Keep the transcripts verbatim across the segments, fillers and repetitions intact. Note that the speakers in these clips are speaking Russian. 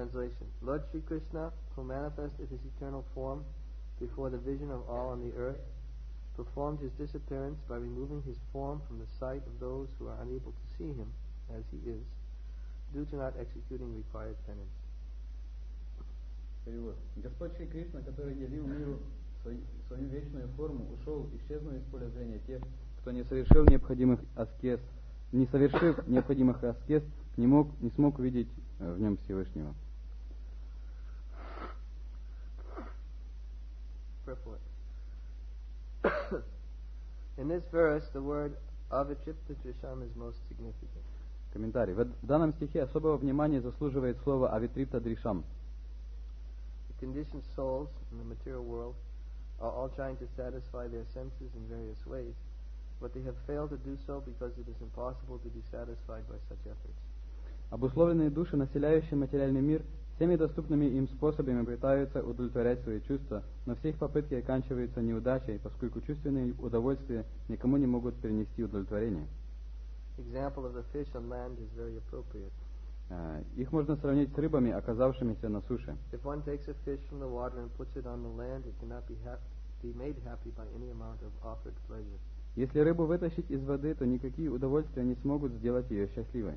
Translation. Lord Sri Krishna, who manifested his eternal form before the vision of all on the earth, performed his disappearance by removing his form from the sight of those who are unable to see him as he is, due to not executing required penance. Перевод. Господь Шри Кришна, который явил миру свою, свою вечную форму, ушел, исчезнув из поля зрения тех, кто не совершил необходимых аскез, не совершив необходимых аскез, не мог, не смог увидеть в нем Всевышнего. In this verse, the word avitripta drisham is most significant. Комментарий. В данном стихе особого внимания заслуживает слово авитрипта дришам. The conditioned souls in the material world are all trying to satisfy their senses in various ways, but they have failed to do so because it is impossible to be satisfied by such efforts. Обусловленные души, населяющие материальный мир, всеми доступными им способами пытаются удовлетворять свои чувства, но все их попытки оканчиваются неудачей, поскольку чувственные удовольствия никому не могут принести удовлетворение. Example of the fish on land is very appropriate. Uh, их можно сравнить с рыбами, оказавшимися на суше. If one takes a fish from the water and puts it on the land, it cannot be, hap- be made happy by any amount of offered pleasure. Если рыбу вытащить из воды, то никакие удовольствия не смогут сделать ее счастливой.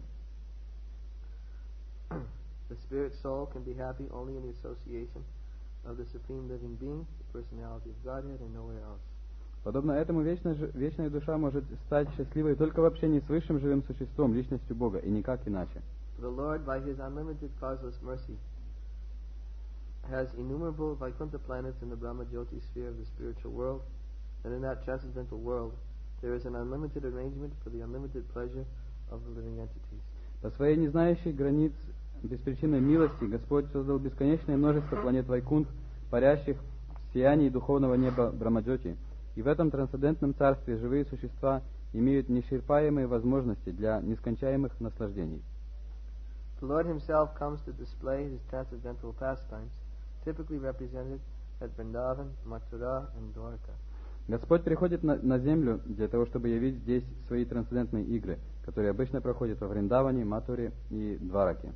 The spirit soul can be happy only in the association of the Supreme Living Being, the personality of Godhead, and nowhere else. Подобно этому вечная, вечная душа может стать счастливой только в общении с высшим живым существом, личностью Бога, и никак иначе. The Lord, by His unlimited causeless mercy, has innumerable Vaikuntha planets in the Brahma Jyoti sphere of the spiritual world, and in that transcendental world, there is an unlimited arrangement for the unlimited pleasure of the living entities. По своей не знающей границ беспричинной милости Господь создал бесконечное множество планет Вайкунтх, парящих в сиянии духовного неба Брамаджоти. И в этом трансцендентном царстве живые существа имеют неисчерпаемые возможности для нескончаемых наслаждений. The Lord Himself comes to display His transcendental pastimes, typically represented at Vrindavan, Mathura, and Dwarka. Господь приходит на, на землю для того, чтобы явить здесь свои трансцендентные игры, которые обычно проходят во Вриндаване, Матуре и Двараке.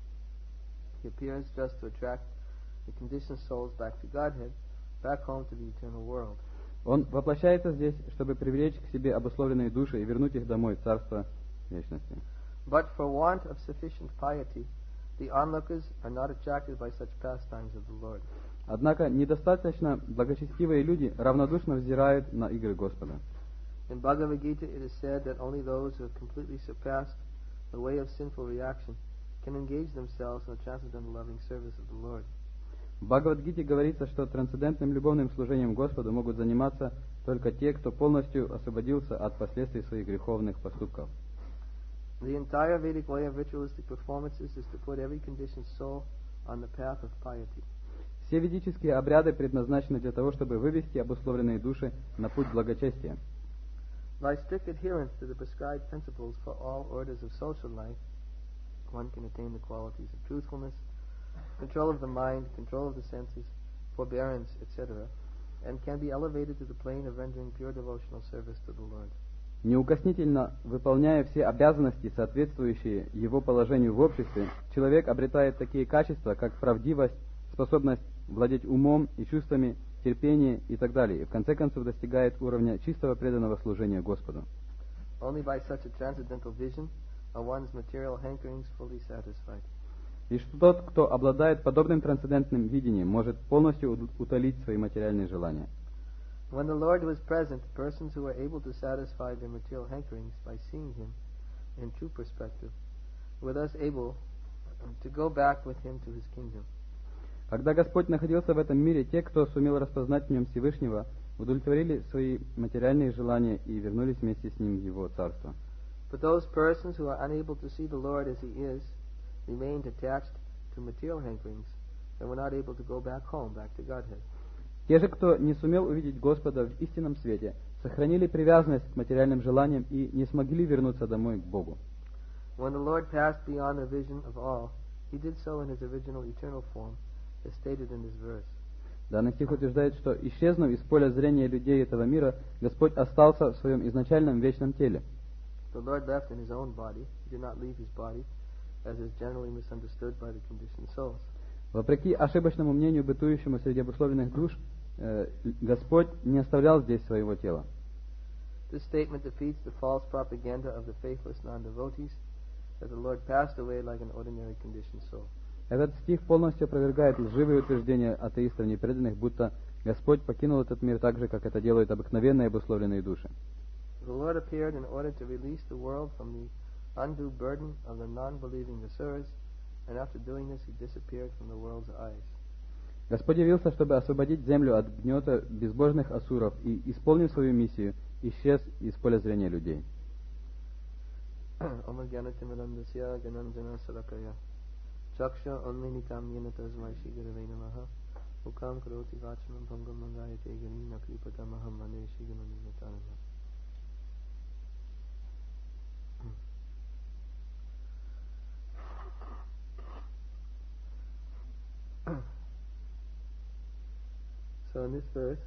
He appears just to attract the conditioned souls back to Godhead, back home to the eternal world. Он воплощается здесь, чтобы привлечь к себе обусловленные души и вернуть их домой в Царство Вечности. But for want of sufficient piety, the onlookers are not attracted by such pastimes of the Lord. Однако недостаточно благочестивые люди равнодушно взирают на игры Господа. In Bhagavad Gita it is said that only those who have completely surpassed the way of sinful reaction can engage themselves in the transcendental loving service of the Lord. В Бхагавад-гите говорится, что трансцендентным любовным служением Господу могут заниматься только те, кто полностью освободился от последствий своих греховных поступков. The entire Vedic way of ritualistic performances is to put every conditioned soul on the path of piety. Все ведические обряды предназначены для того, чтобы вывести обусловленные души на путь благочестия. By strict adherence to the prescribed principles for all orders of social life, one can attain the qualities of truthfulness, control of the mind, control of the senses, forbearance, et cetera, and can be elevated to the plane of rendering pure devotional service to the Lord. Неукоснительно выполняя все обязанности, соответствующие его положению в обществе, человек обретает такие качества, как правдивость, способность владеть умом и чувствами, терпение и так далее, и в конце концов достигает уровня чистого преданного служения Господу. Only by such a transcendental vision are one's material hankerings fully satisfied. Лишь тот, кто обладает подобным трансцендентным видением, может полностью утолить свои материальные желания. When the Lord was present, persons who were able to satisfy their material hankerings by seeing Him in true perspective were thus able to go back with Him to His kingdom. Когда Господь находился в этом мире, те, кто сумел распознать в нем Всевышнего, удовлетворили свои материальные желания и вернулись вместе с ним в Его Царство. But those persons who are unable to see the Lord as He is remained attached to material hankerings and were not able to go back home, back to Godhead. Те же, кто не сумел увидеть Господа в истинном свете, сохранили привязанность к материальным желаниям и не смогли вернуться домой к Богу. When the Lord passed beyond the vision of all, He did so in His original eternal form, as stated in this verse. Данный стих утверждает, что, исчезнув из поля зрения людей этого мира, Господь остался в своем изначальном вечном теле. The Lord left in His own body. He did not leave His body, as is generally misunderstood by the conditioned souls. Вопреки ошибочному мнению, бытующему среди обусловленных душ, э, Господь не оставлял здесь своего тела. This statement defeats the false propaganda of the faithless non-devotees that the Lord passed away like an ordinary conditioned soul. Этот стих полностью опровергает лживые утверждения атеистов непреданных, будто Господь покинул этот мир так же, как это делают обыкновенные обусловленные души. The Lord appeared in order to release the world from the undue burden of the non-believing asuras, and after doing this, he disappeared from the world's eyes. Господь явился, чтобы освободить землю от гнета безбожных асуров и, исполнив свою миссию, исчез из поля зрения людей. Chaksha Onlinitam Yenatasmai Shigarave Namaha Ukam Karoti Vachanam Bhangam Mangayate Ganina Kripatamaham Mane Shigamaninatanama. So in this verse,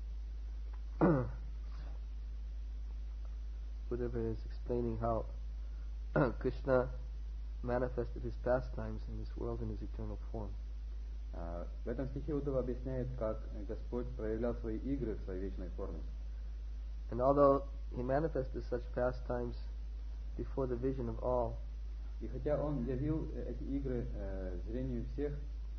Buddha is explaining how Krishna manifested his pastimes in this world in his eternal form. Uh, в этом стихе Удава объясняет, как Господь проявлял свои игры в своей вечной форме. And although he manifested such pastimes before the vision of all, и хотя он явил эти игры uh, зрению всех,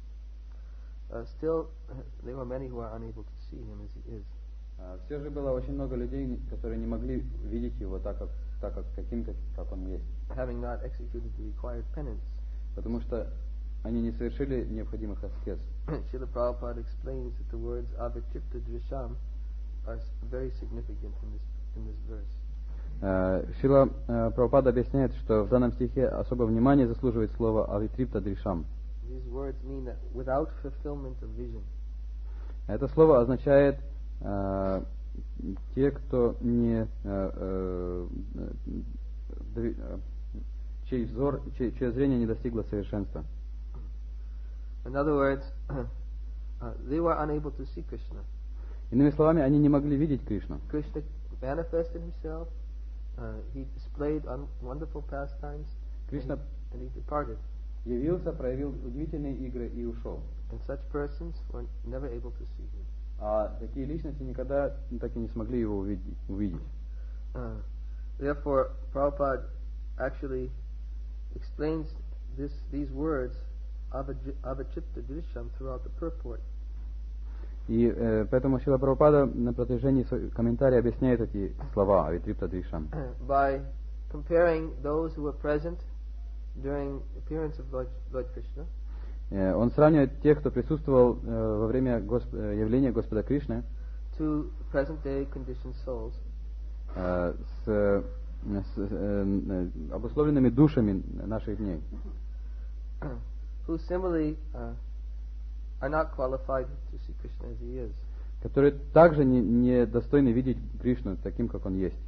uh, still there were many who were unable to see him as he is. Uh, все же было очень много людей, которые не могли видеть его так, как, так как каким, как, как он есть. Having not executed the required penance. Потому что они не совершили необходимых аскез. Srila Prabhupada explains that the words avitripta drisham are very significant in this in this verse. Uh, Шрила uh, Прабхупада объясняет, что в данном стихе особое внимание заслуживает слово авитрипта дришам. These words mean that without fulfillment of vision. Это слово означает uh, те, кто не uh, uh, чей взор, чей, чье зрение не достигло совершенства. In other words, uh, they were unable to see Krishna. Иными словами, они не могли видеть Кришну. Krishna manifested himself. Uh, he displayed un- wonderful pastimes. Кришна and, he, and he departed. Явился, проявил удивительные игры и ушел. And such persons were never able to see him. А такие личности никогда так и не смогли его увидеть. увидеть. Uh, therefore, Prabhupada actually explains this, these words avachipta drisham throughout the purport. И э, поэтому Шрила Прабхупада на протяжении комментария объясняет эти слова авитрипта дришам. By comparing those who were present during the appearance of Lord, Lord Krishna. Э, он сравнивает тех, кто присутствовал э, во время Госп... явления Господа Кришны, to present-day conditioned souls. Э, с, с э, обусловленными душами наших дней. Who similarly uh, are not qualified to see Krishna as he is. Которые также не, не достойны видеть Кришну таким, как он есть.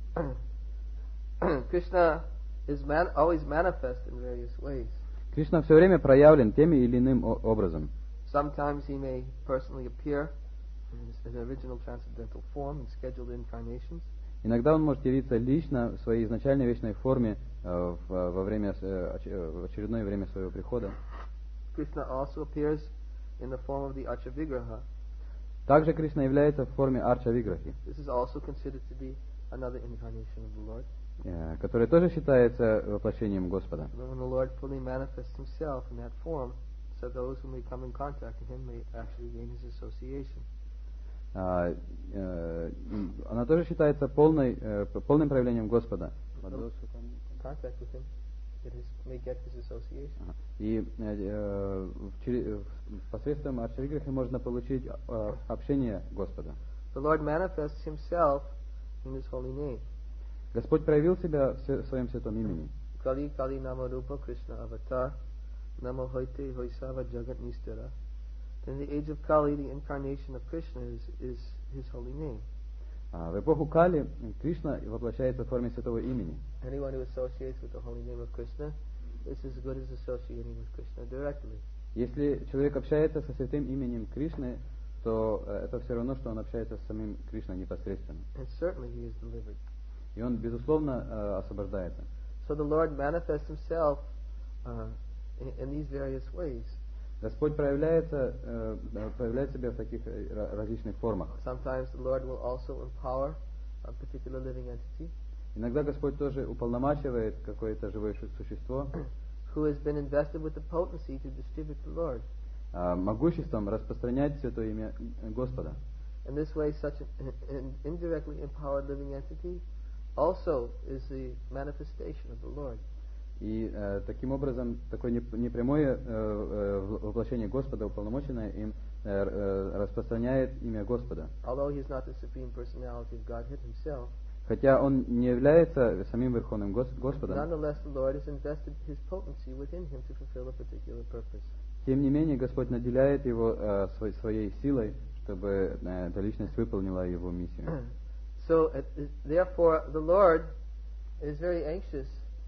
Krishna is man, always manifest in various ways. Кришна все время проявлен тем или иным образом. Sometimes he may personally appear in his original transcendental form in scheduled incarnations. Иногда он может явиться лично в своей изначальной вечной форме э, в, во время, э, в очередное время своего прихода. Krishna also appears in the form of the Archa Vigraha. Также Кришна является в форме Арча Виграхи, This is also considered to be another incarnation of the Lord. э, который тоже считается воплощением Господа. When the Lord fully manifests himself in that form, so those who may come in contact with him may actually gain his association. А, э, она тоже считается полной, э, полным проявлением Господа. Contact with him, get his, may get his association. И э, в, через, посредством Арча Виграхи можно получить э, общение Господа. The Lord manifests himself in his holy name. Господь проявил себя в своем святом имени. Kali Kali Nama Rupa Krishna Avatar Namo Hoite Hoisava Jagat Nistara. In the age of Kali, the incarnation of Krishna is, is his holy name. А в эпоху Кали Кришна воплощается в форме святого имени. Anyone who associates with the holy name of Krishna is as good as associating with Krishna directly. Если человек общается со святым именем Кришны, то это все равно, что он общается с самим Кришной непосредственно. And certainly he is delivered. И он, безусловно, освобождается. So the Lord manifests himself uh, in, in these various ways. Господь проявляется, э, проявляет себя в таких э, различных формах. Sometimes the Lord will also empower a particular living entity Иногда Господь тоже уполномачивает какое-то живое шу- существо who has been invested with the potency to distribute the Lord. э, могуществом распространять святое имя Господа. In this way, such an, an indirectly empowered living entity also is the manifestation of the Lord. И э, таким образом, такое неп- непрямое э, э, воплощение Господа, уполномоченное им, э, э, распространяет имя Господа. Although he is not the supreme personality of Godhead himself, Хотя он не является самим Верховным Гос- Господом, nonetheless the Lord has invested his potency within him to fulfill a particular purpose. тем не менее Господь наделяет его э, свой- своей силой, чтобы э, эта личность выполнила его миссию. So, uh, therefore, the Lord is very anxious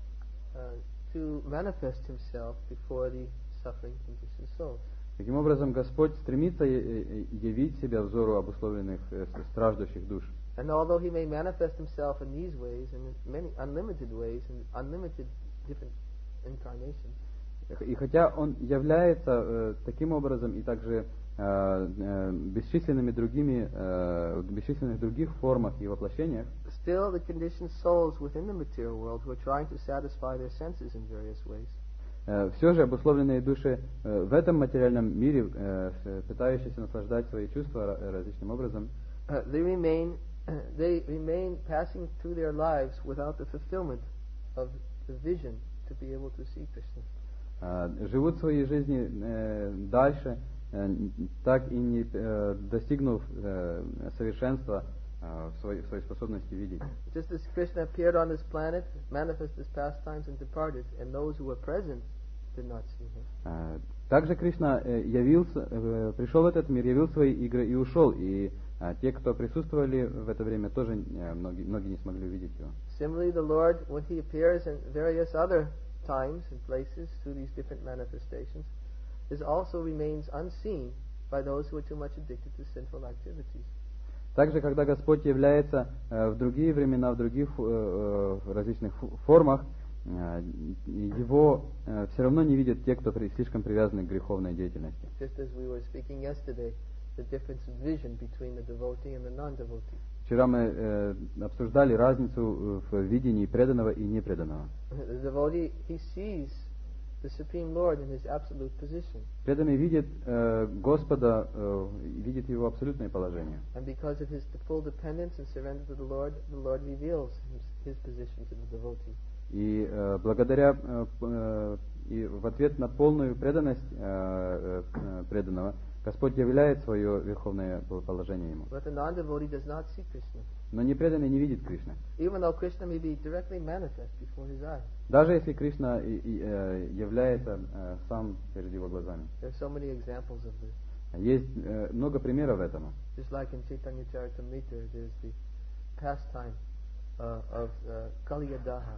uh, to manifest himself before the suffering, conditioned souls. Таким образом, Господь стремится я- я- явить себя взору обусловленных э, страждущих душ. And although he may manifest himself in these ways, and in many unlimited ways, and unlimited different incarnations, И хотя он является э, таким образом и также э, э, бесчисленными другими, э, в бесчисленных других формах и воплощениях, still the conditioned souls within the material world who are trying to satisfy their senses in various ways э, все же обусловленные души э, в этом материальном мире, э, с- пытающиеся наслаждать свои чувства ра- различным образом, uh, they remain they remain passing through their lives without the fulfillment of the vision to be able to see Krishna. э, живут свои жизни э, дальше, э, так и не э, достигнув э, совершенства э, в своей, в своей способности видеть. Just as Krishna appeared on this planet, manifested his pastimes and departed, and those who were present did not see him. Э, Также Кришна э, явился, э, пришел в этот мир, явил свои игры и ушел. И э, те, кто присутствовали в это время, тоже э, многие, многие не смогли увидеть его. Similarly, the Lord, when he appears in various other times and places through these different manifestations, is also remains unseen by those who are too much addicted to sinful activities. Также, когда Господь является э, в другие времена, в других э, э, различных фу- формах, э, его э, все равно не видят те, кто при- слишком привязаны к греховной деятельности. Just as we were speaking yesterday, the difference in vision between the devotee and the non-devotee. Вчера мы э, обсуждали разницу в видении преданного и непреданного. The devotee, he sees the Supreme Lord in his absolute position. Преданный видит э, Господа, э, видит его абсолютное положение. And because of his full dependence and surrender to the Lord, the Lord reveals his, his position to the devotee. И э, благодаря э, э, и в ответ на полную преданность э, э, преданного, Господь являет свое верховное положение ему. But the non-devotee does not see Krishna. Но непреданный не видит Кришны. Even though Krishna may be directly manifest before his eyes. Даже если Кришна и, и, э, является э, сам перед его глазами. There are so many examples of this. Есть э, много примеров этому. Just like in Chaitanya Charitamrita, there's the pastime uh, of uh, Kaliyadaha.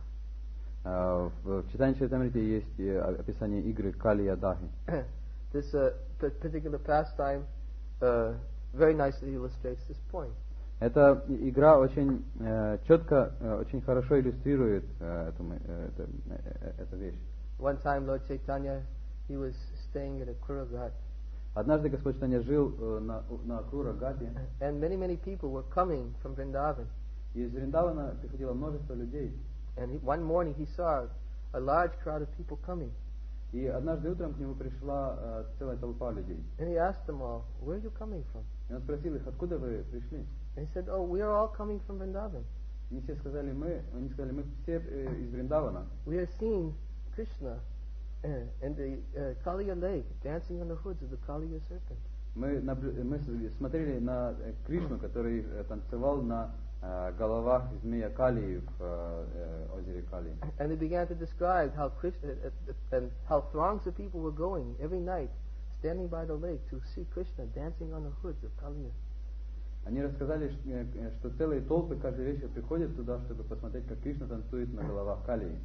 Э, в Читании Чаритамрите есть э, описание игры Калия Дахи. This uh, p- particular pastime uh, very nicely illustrates this point. Эта и- игра очень э, четко, э, очень хорошо иллюстрирует э, эту, мы- э, это- э, э, эту вещь. One time, Lord Chaitanya, he was staying at a Kuraghat, Однажды Господь Чайтанья жил э, на, на Крура-Гате, and many, many people were coming from Vrindavan. и из Вриндавана приходило множество людей. And he, one morning he saw a large crowd of people coming. И однажды утром к нему пришла э, целая толпа людей. And he asked them all, where are you coming from? И он спросил их, откуда вы пришли? And he said, oh, we are all coming from Vrindavan. Они все сказали, мы, они сказали, мы все э, из Вриндавана. We are seeing Krishna uh, in the uh, Kaliya lake dancing on the hoods of the Kaliya serpent. Мы, наблю- мы с- смотрели на э, Кришну, который э, танцевал на э, головах змея Кали в э, э, озере Кали. And they began to describe how Krishna uh, uh, and how throngs of people were going every night, standing by the lake to see Krishna dancing on the hoods of Kaliya. Они рассказали, ш- э, э, что целые толпы каждый вечер приходят туда, чтобы посмотреть, как Кришна танцует на головах Калии.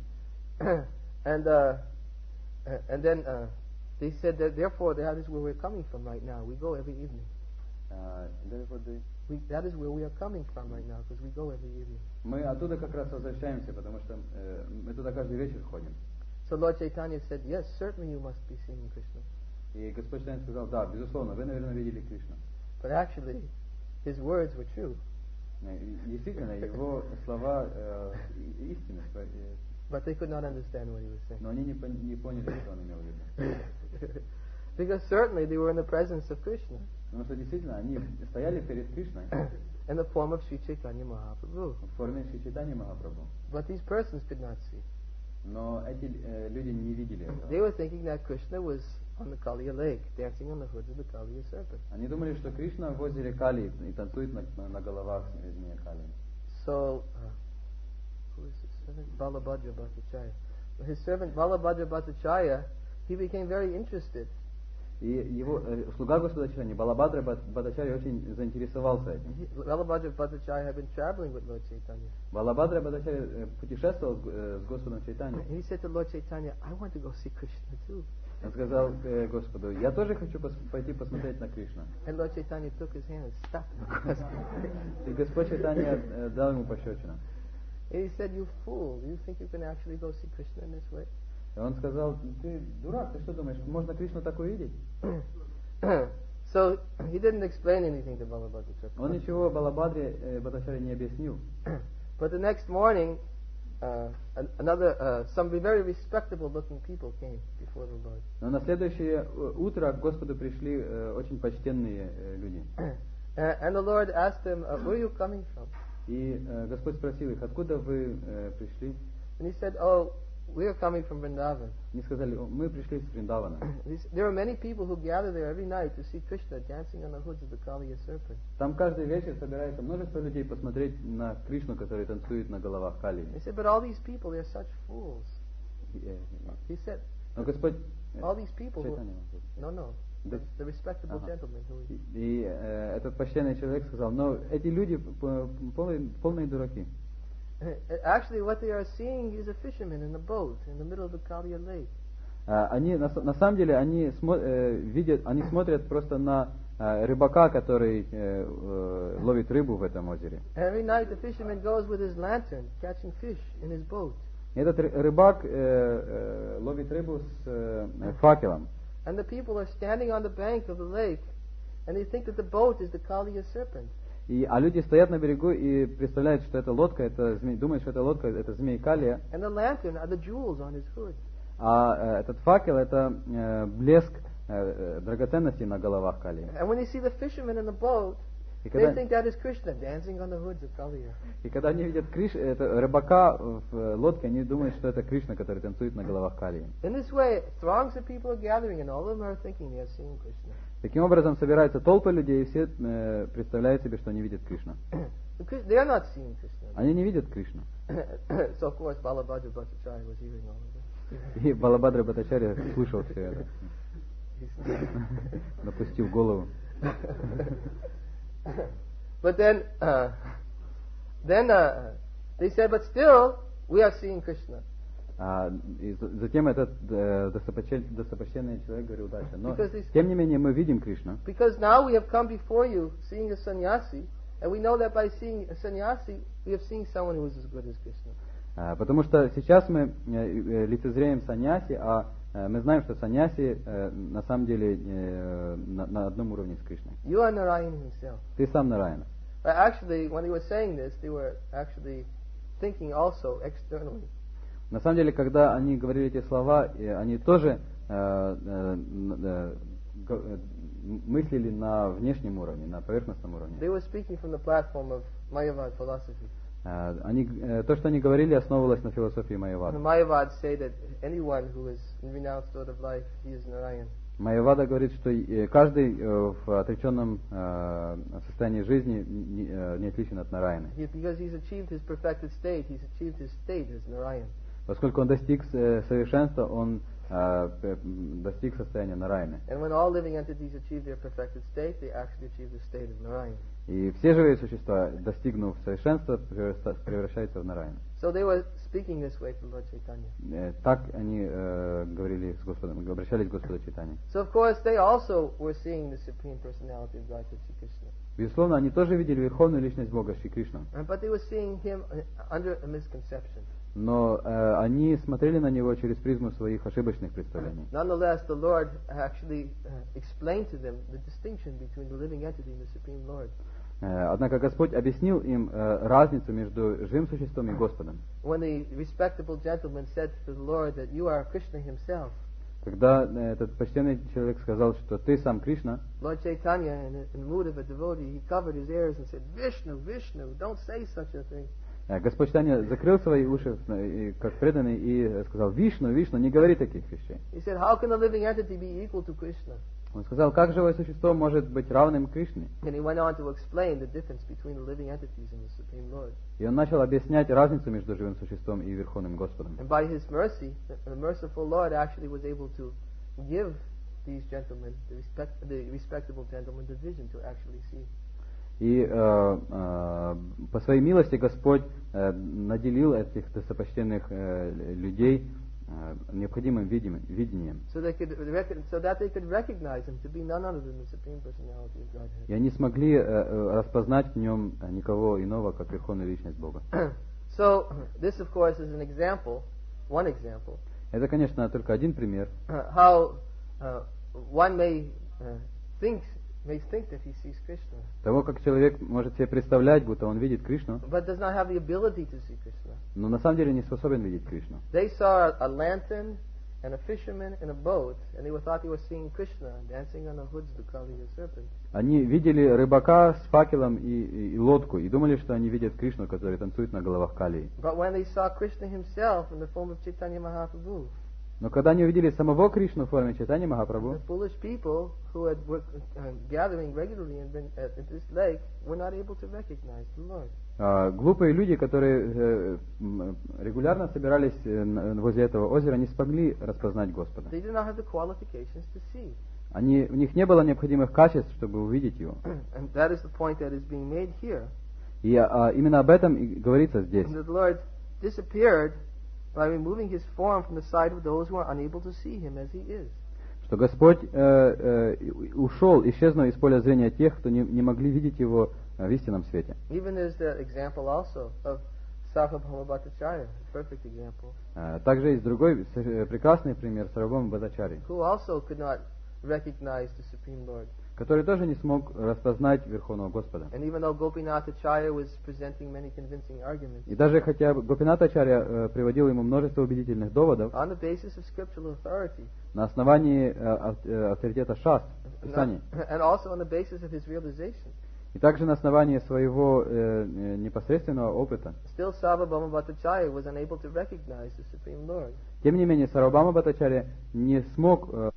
and uh, uh, and then uh, they said that therefore that is where we're coming from right now. We go every evening. А, therefore they- We, that is where we are coming from right now because we go every evening. Мы оттуда как раз возвращаемся, потому что э, мы туда каждый вечер ходим. So Lord Chaitanya said, yes, certainly you must be seeing Krishna. И Господь Чайтанья сказал, да, безусловно, вы, наверное, видели Кришну. But actually, his words were true. И действительно, его слова э, истинны, But they could not understand what he was saying. но они не, пон- не поняли, что он имел в виду. Because certainly they were in the presence of Krishna Потому что действительно они стояли перед Кришной in the form of Sri Chaitanya Mahaprabhu. в форме Шри Чайтаньи Махапрабху. But these persons could not see. Но эти э, люди не видели этого. They were thinking that Krishna was on the Kaliya lake, dancing on the hoods of the Kaliya serpent. Они думали, что Кришна в озере Кали и танцует на, на головах змея Кали. So, uh, who is his servant? Balabhadra Bhattacharya. His servant Balabhadra Bhattacharya, he became very interested. И его э, слуга Господа Чайтаньи, Балабхадра Бхаттачарья, очень заинтересовался этим. Balabhadra Bhattacharya had been traveling with Lord Chaitanya. Балабхадра Бхаттачарья э, путешествовал с, э, с Господом Чайтаньей. And he said to Lord Chaitanya, I want to go see Krishna too. Он сказал э, Господу, я тоже хочу пос- пойти посмотреть на Кришну. And Lord Chaitanya took his hand and slapped him across the face. И Господь Чайтанья э, дал ему пощечину. And he said, you fool, do you think you can actually go see Krishna in this way? И он сказал, ты дурак, ты что думаешь, можно Кришну так увидеть? So he didn't explain anything to Balabhadra. Он ничего Балабхадре э, Бхаттачарье не объяснил. But the next morning, uh, an- another, uh, some very respectable looking people came before the Lord. Но на следующее э, утро к Господу пришли э, очень почтенные э, люди. Uh, and the Lord asked them, uh, where are you coming from? И э, Господь спросил их, откуда вы э, пришли? And he said, oh, we are coming from Vrindavan. Они сказали, «О, мы пришли с Вриндавана. These- There are many people who gather there every night to see Krishna dancing on the hoods of the Kaliya serpent. Там каждый вечер собирается множество людей посмотреть на Кришну, который танцует на головах Кали. He said, but all these people, they're such fools. И, э, He said, Но Господь... э, all these people who... Чайтанья, может быть. No, no. Да. The, the respectable Ага. gentleman who... И, и, э, этот почтенный человек сказал, но эти люди п- полные, полные дураки. Actually, what they are seeing is a fisherman in a boat in the middle of the Kaliya lake. А, Они, на, с- на самом деле, они, смо- э, видят, они смотрят просто на э, рыбака, который э, э, ловит рыбу в этом озере. Every night the fisherman goes with his lantern catching fish in his boat. И этот ры- рыбак э, э, ловит рыбу с э, э, факелом. And the people are standing on the bank of the lake and they think that the boat is the Kaliya serpent. И, а люди стоят на берегу и представляют, что это лодка, это змей, думают, что это лодка, это змей Калия, And the lantern are the jewels on his hood. а э, этот факел это э, блеск э, э, драгоценностей на головах Калии. And when they see the fisherman in the boat, И they когда, think that is Krishna dancing on the hoods of Kaliya. и когда они видят Криш, это, рыбака в э, лодке, они думают, что это Кришна, который танцует на головах Калии. In this way, throngs of people are gathering and all of them are thinking they are seeing Krishna. Таким образом собираются толпы людей, и все э, представляют себе, что они видят Кришну. Because they are not seeing Krishna. Они не видят Кришну. So of course Balabhadra Bhattacharya was hearing all of this. И Балабхадра Бхаттачарья слушал все это, He's- напустил голову. But then, uh, then uh, they said, but still we are seeing Krishna. А, и за- затем этот э, достопочтен- достопочтенный человек говорил дальше. Но Because these- тем не менее мы видим Кришну. Because now we have come before you seeing a sannyasi, and we know that by seeing a sannyasi, we have seen someone who is as good as Krishna. А, потому что сейчас мы э, э, лицезреем саньяси, а э, мы знаем, что саньяси э, на самом деле э, на, на одном уровне с Кришной. You are Narayan himself. Ты сам Нараяна. But actually, when they were saying this, they were actually thinking also externally. На самом деле, когда они говорили эти слова, э, они тоже э, э, н- э, го- э, мыслили на внешнем уровне, на поверхностном уровне. They were speaking from the platform of Mayavad philosophy. Э, они, э, то, что они говорили, основывалось на философии The Майявады. Mayavad say that anyone who is in renounced sort of life, he is Narayan. Майявада говорит, что э, каждый э, в отреченном э, состоянии жизни не, э, не отличен от Нараяны. He, because he's achieved his perfected state, he's achieved his state as Narayan. Поскольку он достиг э, совершенства, он э, п- м, достиг состояния Нараяны. And when all living entities achieve their perfected state, they actually achieve the state of Narayan. И все живые существа, достигнув совершенства, превраща- превращаются в Нараяну. So they were speaking this way to Lord Chaitanya. Э, Так они э, говорили с Господом, обращались к Господу Чайтанье. So of course they also were seeing the Supreme Personality of Godhead Sri Krishna. Безусловно, они тоже видели Верховную Личность Бога Шри Кришну. Uh, But they were seeing him uh, under a misconception. но э, они смотрели на него через призму своих ошибочных представлений. Nonetheless, the Lord actually uh, explained to them the distinction between the living entity and the Supreme Lord. Э, однако Господь объяснил им э, разницу между живым существом и Господом. When the respectable gentleman said to the Lord that you are Krishna himself, Когда э, этот почтенный человек сказал, что ты сам Кришна, Lord Chaitanya, in, a- in the mood of a devotee, he covered his ears and said, Vishnu, Vishnu, don't say such a thing. э, Господь Чайтанья закрыл свои уши, э, и, как преданный, и сказал: Вишну, Вишну, не говори таких вещей. He said, how can a living entity be equal to Krishna? Он сказал: как живое существо может быть равным Кришне? And he went on to explain the difference between the living entities and the Supreme Lord. И он начал объяснять разницу между живым существом и Верховным Господом. And by his mercy, the, the merciful Lord actually was able to give these gentlemen, the, respect, the respectable gentlemen, the vision to actually see. И э, э, по своей милости Господь э, наделил этих достопочтенных э, людей э, необходимым видим- видением. So, they could rec- so that they could recognize him to be none other than the Supreme Personality of Godhead. И они смогли э, э, распознать в нем никого иного, как Верховную Личность Бога. So, this of course is an example, one example, Это, конечно, только один пример, how uh, one may uh, think, may think that he sees Krishna, того, как человек может себе представлять, будто он видит Кришну, but does not have the ability to see Krishna. но на самом деле не способен видеть Кришну. They saw a lantern and a fisherman in a boat, and they were thought they were seeing Krishna dancing on a hoods, the Kali serpent. Они видели рыбака с факелом и, и- и лодку, и думали, что они видят Кришну, который танцует на головах Калии. But when they saw Krishna himself in the form of Chaitanya Mahaprabhu, Но когда они увидели самого Кришну в форме Чайтаньи the Махапрабху, foolish people who had worked, uh, gathering regularly in, been, at, at this lake were not able to recognize the Lord. а, глупые люди, которые э, м, регулярно собирались э, на- возле этого озера, не смогли распознать Господа. They did not have the qualifications to see. Они, у них не было необходимых качеств, чтобы увидеть его. And that is the point that is being made here. И а, именно об этом и говорится здесь. And the Lord disappeared by removing his form from the sight of those who are unable to see him as he is. Что Господь э, э, ушел, исчезнув из поля зрения тех, кто не, не могли видеть его э, в истинном свете. Even there's the example also of Sarvabhauma Bhattacharya, a perfect example, Э, Также есть другой с- э, прекрасный пример Сарвабхаума Бхаттачарьи, who also could not recognize the Supreme Lord. который тоже не смог распознать Верховного Господа. And even though Gopinath Acharya was presenting many convincing arguments, И даже хотя Гопинатачарья э, приводил ему множество убедительных доводов on the basis of scriptural authority, на основании э, ав- э, авторитета Шаст, Писаний, and also on the basis of his realization, и также на основании своего э, э, непосредственного опыта, still Sarvabhauma Bhattacharya was unable to recognize the Supreme Lord. тем не менее Сарвабхаума Бхаттачарья не смог э,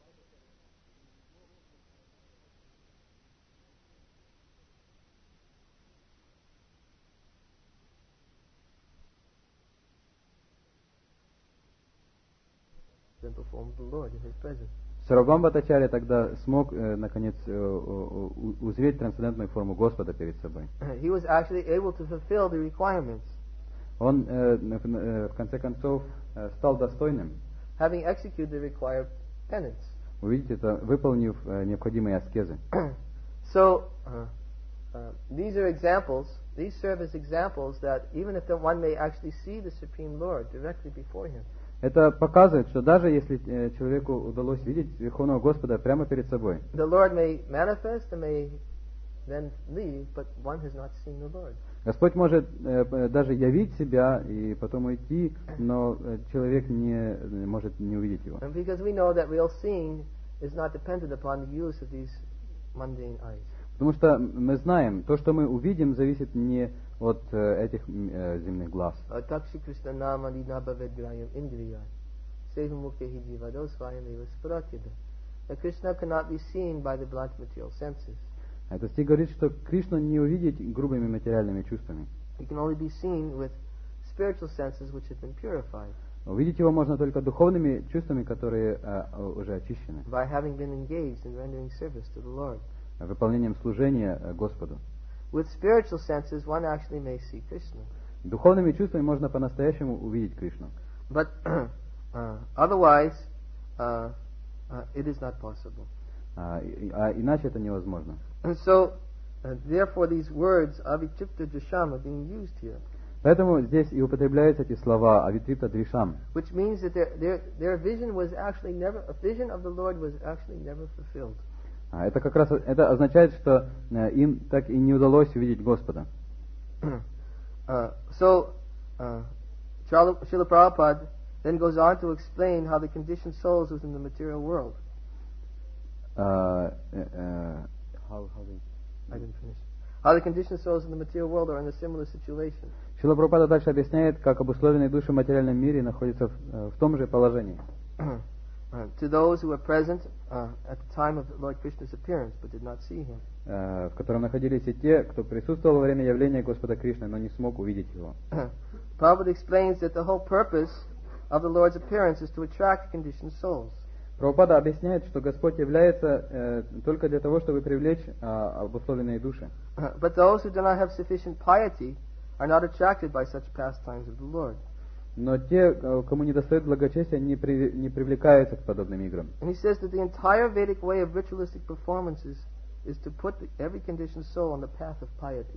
Simple form of the Lord in his presence. Сарвабхаума Бхаттачарья тогда смог, э, наконец, э, у- у- узреть трансцендентную форму Господа перед собой. He was actually able to fulfill the requirements, Он, э, в э, в конце концов, э, стал достойным, having executed the required penance. увидеть это, выполнив э, необходимые аскезы. So, uh, uh, these are examples, these serve as examples that even if the one may actually see the Supreme Lord directly before him, Это показывает, что даже если э, человеку удалось видеть Верховного Господа прямо перед собой, the Lord may manifest and may then leave, but one has not seen the Lord. Господь может э, п- даже явить себя и потом уйти, но э, человек не э, может не увидеть его. And because we know that real seeing is not dependent upon the use of these mundane eyes. Потому что мы знаем, то, что мы увидим, зависит не от э, этих м, э, земных глаз. Takshi Krishna nama nidabhavedrayam indriya seva mukhi jivado swayam eva sparatyada. That Krishna cannot be seen by the blunt material senses. Этот стих говорит, что Кришну не увидеть грубыми материальными чувствами. He can only be seen with spiritual senses which have been purified Увидеть его можно только духовными чувствами, которые э, уже очищены, by having been engaged in rendering service to the Lord. выполнением служения э, Господу. With spiritual senses, one actually may see Krishna, Духовными чувствами можно по-настоящему увидеть Кришну. but uh, otherwise, uh, uh, it is not possible. А, и- а иначе это невозможно. And so, uh, therefore, these words avichukta drisham are being used here. Поэтому здесь и употребляются эти слова «авитрипта дришам», which means that their, their, their vision was actually never, a vision of the Lord was actually never fulfilled. А это как раз это означает, что э, им так и не удалось увидеть Господа. uh, so, uh, Srila Srila Prabhupada then goes on to explain how the conditioned souls within the material world. Uh, uh, uh, how, how they... I didn't finish. How the conditioned souls in the material world are in a similar situation. Шрила Прабхупада дальше объясняет, как обусловленные души в материальном мире находятся в, в том же положении. Uh, to those who were present uh, at the time of Lord Krishna's appearance but did not see him. Uh, в котором находились и те, кто присутствовал во время явления Господа Кришны, но не смог увидеть его. Prabhupada explains that the whole purpose of the Lord's appearance is to attract conditioned souls. Прабхупада объясняет, что Господь является э, только для того, чтобы привлечь э, обусловленные души. Uh, but those who do not have sufficient piety are not attracted by such pastimes of the Lord. Но те, кому недостает благочестия, не, при, не привлекаются к подобным играм. And he says that the entire Vedic way of ritualistic performances is to put the, every conditioned soul on the path of piety.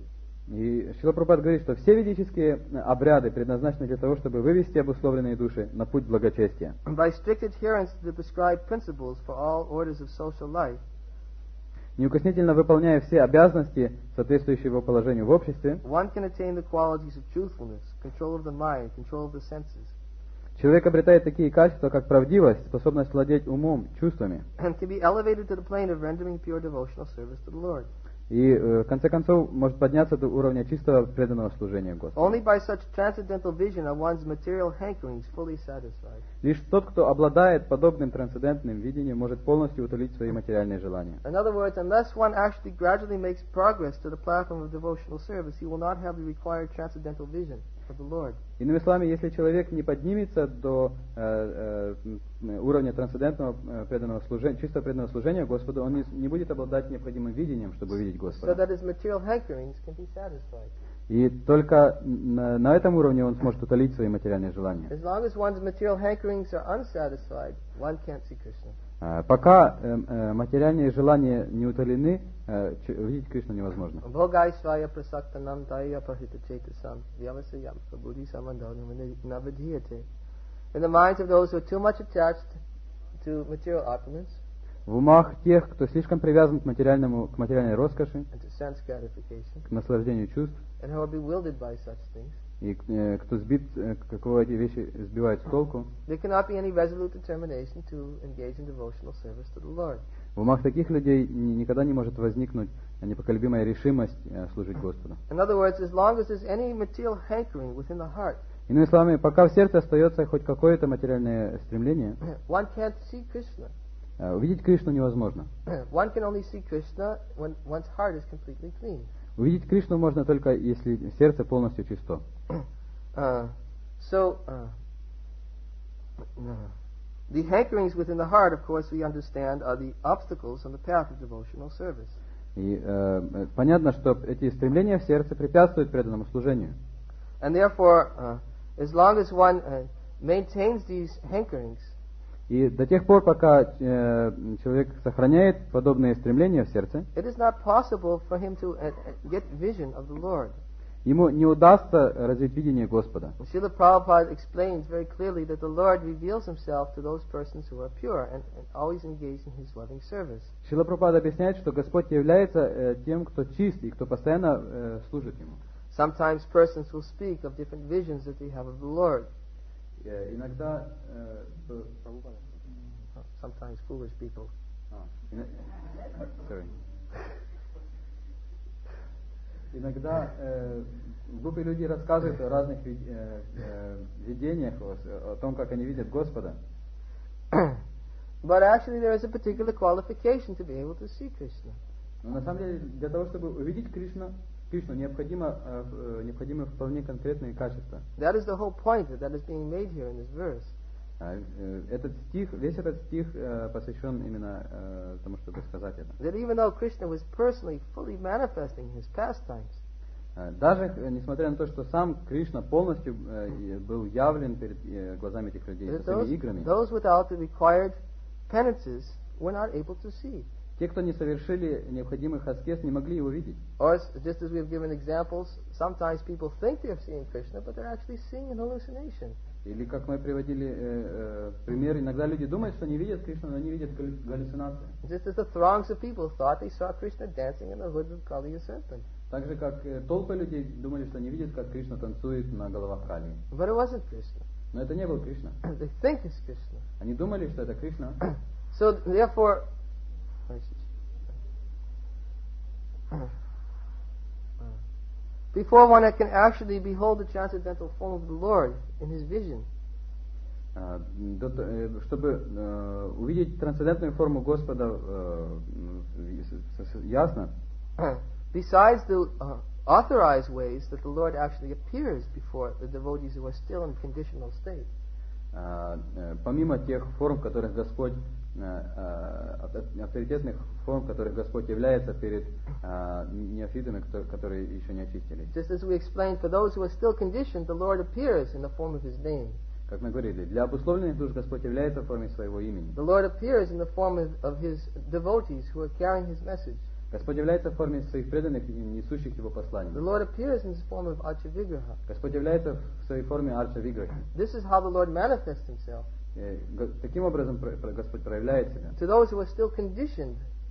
И Шрила Прабхупада говорит, что все ведические обряды предназначены для того, чтобы вывести обусловленные души на путь благочестия. And by strict adherence to the prescribed principles for all orders of social life, неукоснительно выполняя все обязанности, соответствующие его положению в обществе, one can attain the qualities of truthfulness, control of the mind, control of the senses, человек обретает такие качества, как правдивость, способность владеть умом, чувствами, and can be elevated to the plane of rendering pure devotional service to the Lord. и в конце концов может подняться до уровня чистого преданного служения Господу. Only by such transcendental vision are one's material hankerings fully satisfied. Лишь тот, кто обладает подобным трансцендентным видением, может полностью утолить свои материальные желания. In other words, unless one actually gradually makes progress to the platform of devotional service, he will not have the required transcendental vision of the Lord. Иными словами, если человек не поднимется до э, э, уровня трансцендентного э, преданного служения, чистого преданного служения Господу, он не, не будет обладать необходимым видением, чтобы увидеть Господа. So that his material hankerings can be satisfied. И только на, на этом уровне он сможет утолить свои материальные желания. As long as one's material hankerings are unsatisfied, one can't see Krishna. А, пока э, э, материальные желания не утолены, э, ч- увидеть Кришну невозможно. Bhogaisvaya prasaktanam daya prahita chetasam vyavasayam prabhuti samandam navadhyate. In the minds of those who are too much attached to material opulence, В умах тех, кто слишком привязан к материальному, к материальной роскоши, and to sense gratification, к наслаждению чувств, and who are bewildered by such things, и э, кто сбит, э, какого эти вещи сбивают с толку, there cannot be any resolute determination to engage in devotional service to the Lord. в умах таких людей ни- никогда не может возникнуть непоколебимая решимость э, служить Господу. In other words, as long as there's any material hankering within the heart, Иными словами, пока в сердце остается хоть какое-то материальное стремление, one can't see Krishna. э, увидеть Кришну невозможно. One can only see Krishna when one's heart is completely clean. Увидеть Кришну можно только, если сердце полностью чисто. Uh, so, uh, no. The hankerings within the heart, of course, we understand, are the obstacles on the path of devotional service. И э, понятно, что эти стремления в сердце препятствуют преданному служению. And therefore, uh, as long as one uh, maintains these hankerings, И до тех пор, пока э, человек сохраняет подобные стремления в сердце, it is not possible for him to uh, uh, get vision of the Lord. ему не удастся развить видение Господа. Srila Prabhupada explains very clearly that the Lord reveals himself to those persons who are pure and, and always engaged in his loving service. Шрила Прабхупада объясняет, что Господь является э, тем, кто чист и кто постоянно э, служит Ему. Sometimes persons will speak of different visions that they have of the Lord. Э, иногда... э, Sometimes foolish people. а, ина- sorry. Иногда э, глупые люди рассказывают о разных ви- э, э, видениях, о, о том, как они видят Господа. But actually there is a particular qualification to be able to see Krishna. Но на самом деле, для того, чтобы увидеть Кришну, Кришну необходимо, э, э, необходимы вполне конкретные качества. That is the whole point that is being made here in this verse. А, э, Этот стих, весь этот стих э, посвящен именно э, тому, чтобы сказать это. That even though Krishna was personally fully manifesting his pastimes, Э, Даже э, несмотря на то, что сам Кришна полностью э, и был явлен перед э, глазами этих людей that со своими those, играми, those without the required penances were not able to see. Те, кто не совершили необходимых аскез, не могли его видеть. Or, s- just as we have given examples, sometimes people think they're seeing Krishna, but they're actually seeing an hallucination. Или, как мы приводили э, э, пример, иногда люди думают, что не видят Кришну, но они видят галлю- галлюцинации. Just as the throngs of people thought they saw Krishna dancing in the hoods of Kali the serpent. Так же, как э, толпы людей думали, что не видят, как Кришна танцует на головах Кали. But it wasn't Krishna. Но это не был Кришна. They think it's Krishna. Они думали, что это Кришна. So, therefore, before one can actually behold the transcendental form of the Lord in his vision, А, до т- э, чтобы э, увидеть трансцендентную форму Господа э, м, с- с- ясно, besides the uh, authorized ways that the Lord actually appears before the devotees who are still in conditional state, а, э, помимо тех форм, в которых Господь, э, э, авто- авторитетных форм, в которых Господь является перед э, неофитами, кто- которые еще не очистились. just as we explained, for those who are still conditioned, the Lord appears in the form of His name. Как мы говорили, для обусловленных душ Господь является в форме своего имени. The Lord appears in the form of, of His devotees who are carrying His message. Господь является в форме своих преданных, несущих Его послание. The Lord appears in the form of Archavigraha. Господь является в своей форме Арча Виграхи. This is how the Lord manifests Himself Э, го- Таким образом про- про- Господь проявляет себя. to those who are still conditioned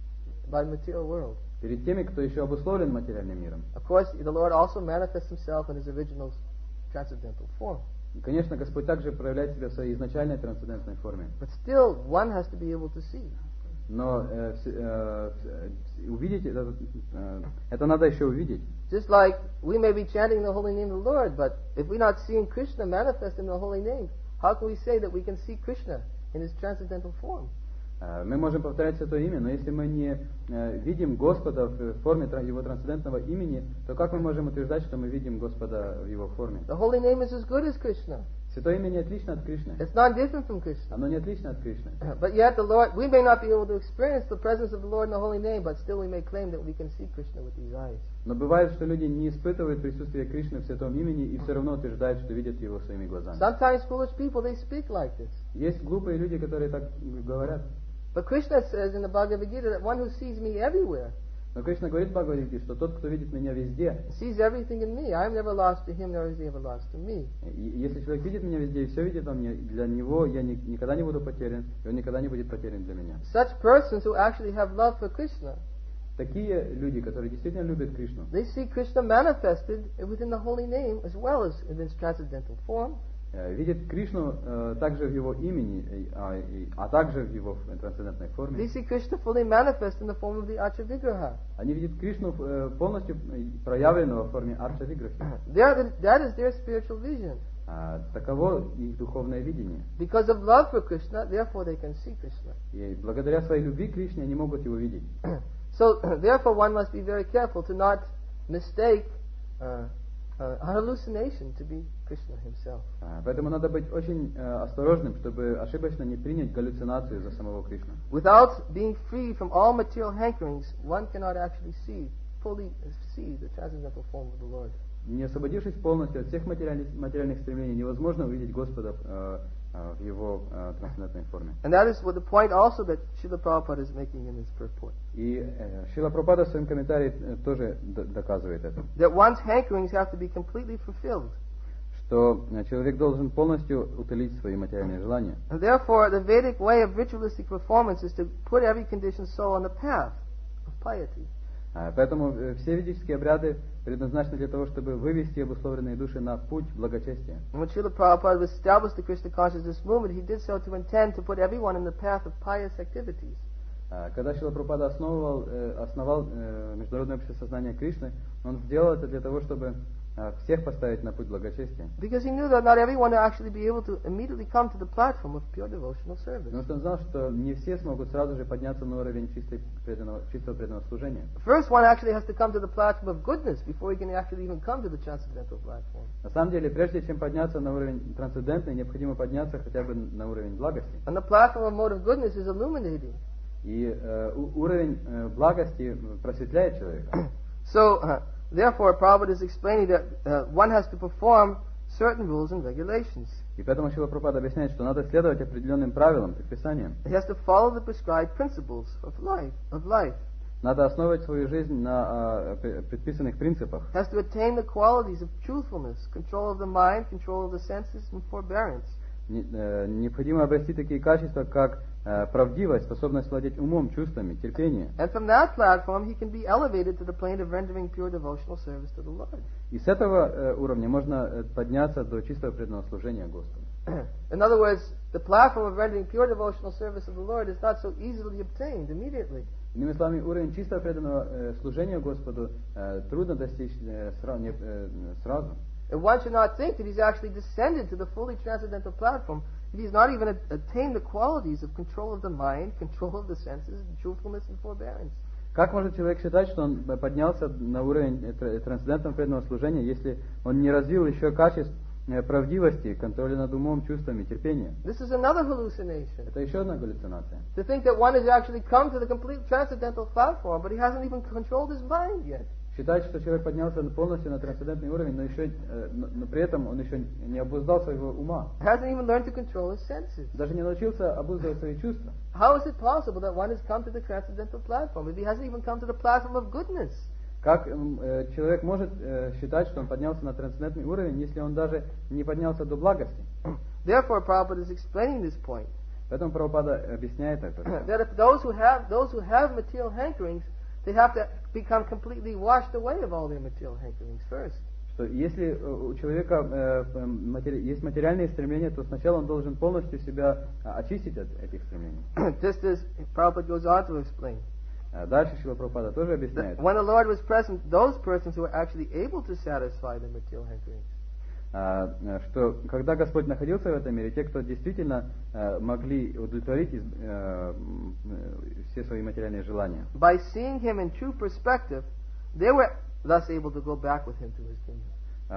by the material world. Перед теми, кто еще обусловлен материальным миром. Of course, the Lord also manifests Himself in His original transcendental form. И, конечно, Господь также проявляет себя в своей изначальной трансцендентной форме. But still, one has to be able to see. Но э, вс- э, вс- увидеть это, э, это надо еще увидеть. Just like we may be chanting the holy name of the Lord, but if we're not seeing Krishna manifest in the holy name, how can we say that we can see Krishna in His transcendental form? Э, Мы можем повторять Святое Имя, но если мы не э, видим Господа в форме тра- Его трансцендентного имени, то как мы можем утверждать, что мы видим Господа в Его форме? The holy name is as good as Krishna. Святое Имя не отлично от Кришны. It's not different from Krishna. Оно не отлично от Кришны. But yet the Lord, we may not be able to experience the presence of the Lord in the holy name, but still we may claim that we can see Krishna with these eyes. Но бывает, что люди не испытывают присутствие Кришны в Святом Имени и все равно утверждают, что видят Его своими глазами. Sometimes foolish people, they speak like this. Есть глупые люди, которые так говорят. But Krishna says in the Bhagavad Gita that one who sees me everywhere, Но Кришна говорит в Бхагавад-гите, что тот, кто видит меня везде, sees everything in me. I am never lost to him, nor is he ever lost to me. и если человек видит меня везде и все видит во мне, для него я ни- никогда не буду потерян, и он никогда не будет потерян для меня. Such persons who actually have love for Krishna, Такие люди, которые действительно любят Кришну, they see Krishna manifested within the holy name as well as in its transcendental form. э, видят Кришну э, также в его имени, э, а, и- а также в его э, трансцендентной They форме. see Krishna fully manifest in the form of the Archavigraha. Они видят Кришну э, полностью э, проявленного в форме Арча Виграхи. There- That is their spiritual vision. А, таково их духовное видение. Because of love for Krishna, therefore they can see Krishna. И благодаря своей любви к Кришне они могут его видеть. So, therefore, one must be very careful to not mistake uh, uh, a hallucination to be Krishna Himself. А, Поэтому надо быть очень э, осторожным, чтобы ошибочно не принять галлюцинацию за самого Кришну. Without being free from all material hankerings, one cannot actually see, fully see the transcendental form of the Lord. Не освободившись полностью от всех материальных, материальных стремлений, невозможно увидеть Господа э, э, в Его э, трансцендентной форме. And that is what the point also that Srila Prabhupada is making in his purport. И э, Шрила Прабхупада в своем комментарии э, тоже д- доказывает это, That one's hankerings have to be completely fulfilled. что э, человек должен полностью утолить свои материальные желания. And therefore, the Vedic way of ritualistic performance is to put every conditioned soul on the path of piety. А, Поэтому э, все ведические обряды предназначены для того, чтобы вывести обусловленные души на путь благочестия. And when Srila Prabhupada established the Krishna consciousness movement, he did so to intend to put everyone in the path of pious activities. А, Когда Шрила Прабхупада основывал, э, основал э, Международное общество сознания Кришны, он сделал это для того, чтобы э, всех поставить на путь благочестия. Because he knew that not everyone would actually be able to immediately come to the platform of pure devotional service. Потому что он знал, что не все смогут сразу же подняться на уровень чистой преданного, чистого преданного служения. First, one actually has to come to the platform of goodness before he can actually even come to the transcendental platform. На самом деле, прежде чем подняться на уровень трансцендентный, необходимо подняться хотя бы на уровень благости. And the platform of mode of goodness is illuminating. И э, у- уровень э, благости просветляет человека. So, uh, therefore, Prabhupada is explaining that uh, one has to perform certain rules and regulations. И поэтому Шрила Прабхупада объясняет, что надо следовать определенным правилам, предписаниям. He has to follow the prescribed principles of life. Of life. Надо основывать свою жизнь на а, предписанных принципах. Has to attain the qualities of truthfulness, control of the mind, control of the senses, and forbearance. Необходимо обрести такие качества, как э, правдивость, способность владеть умом, чувствами, терпение. And from that platform, he can be elevated to the plane of rendering pure devotional service to the Lord. И с этого э, уровня можно подняться до чистого преданного служения Господу. In other words, the platform of rendering pure devotional service to the Lord is not so easily obtained immediately. Иными словами, уровень чистого преданного э, служения Господу э, трудно достичь э, сра- не, э, сразу. And one should not think that he's actually descended to the fully transcendental platform if he's not even a- attained the qualities of control of the mind, control of the senses, truthfulness, and forbearance. Как может человек считать, что он поднялся на уровень э, трансцендентного преданного служения, если он не развил еще качеств э, правдивости, контроля над умом, чувствами, терпения? This is another hallucination. Это еще одна галлюцинация. To think that one has actually come to the complete transcendental platform, but he hasn't even controlled his mind yet. Считать, что человек поднялся полностью на трансцендентный уровень, но еще, э, но, но при этом он еще не обуздал своего ума. Hasn't even learned to control his senses. Даже не научился обуздывать свои чувства. How is it possible that one has come to the transcendental platform if he hasn't even come to the platform of goodness? Как э, человек может э, считать, что он поднялся на трансцендентный уровень, если он даже не поднялся до благости? Therefore, Prabhupada is explaining this point. Поэтому Прабхупада объясняет это. That if those who have those who have material hankerings, they have to become completely washed away of all their material hankerings first. Что если у человека э, матери... есть материальные стремления, то сначала он должен полностью себя очистить от этих стремлений. Just as Prabhupada goes on to explain. Дальше Шрила Прабхупада тоже объясняет. When the Lord was present, those persons who were actually able to satisfy their material hankerings, что когда Господь находился в этом мире, те, кто действительно э, могли удовлетворить э, все свои материальные желания, by seeing Him in true perspective, they were thus able to go back with Him to His kingdom.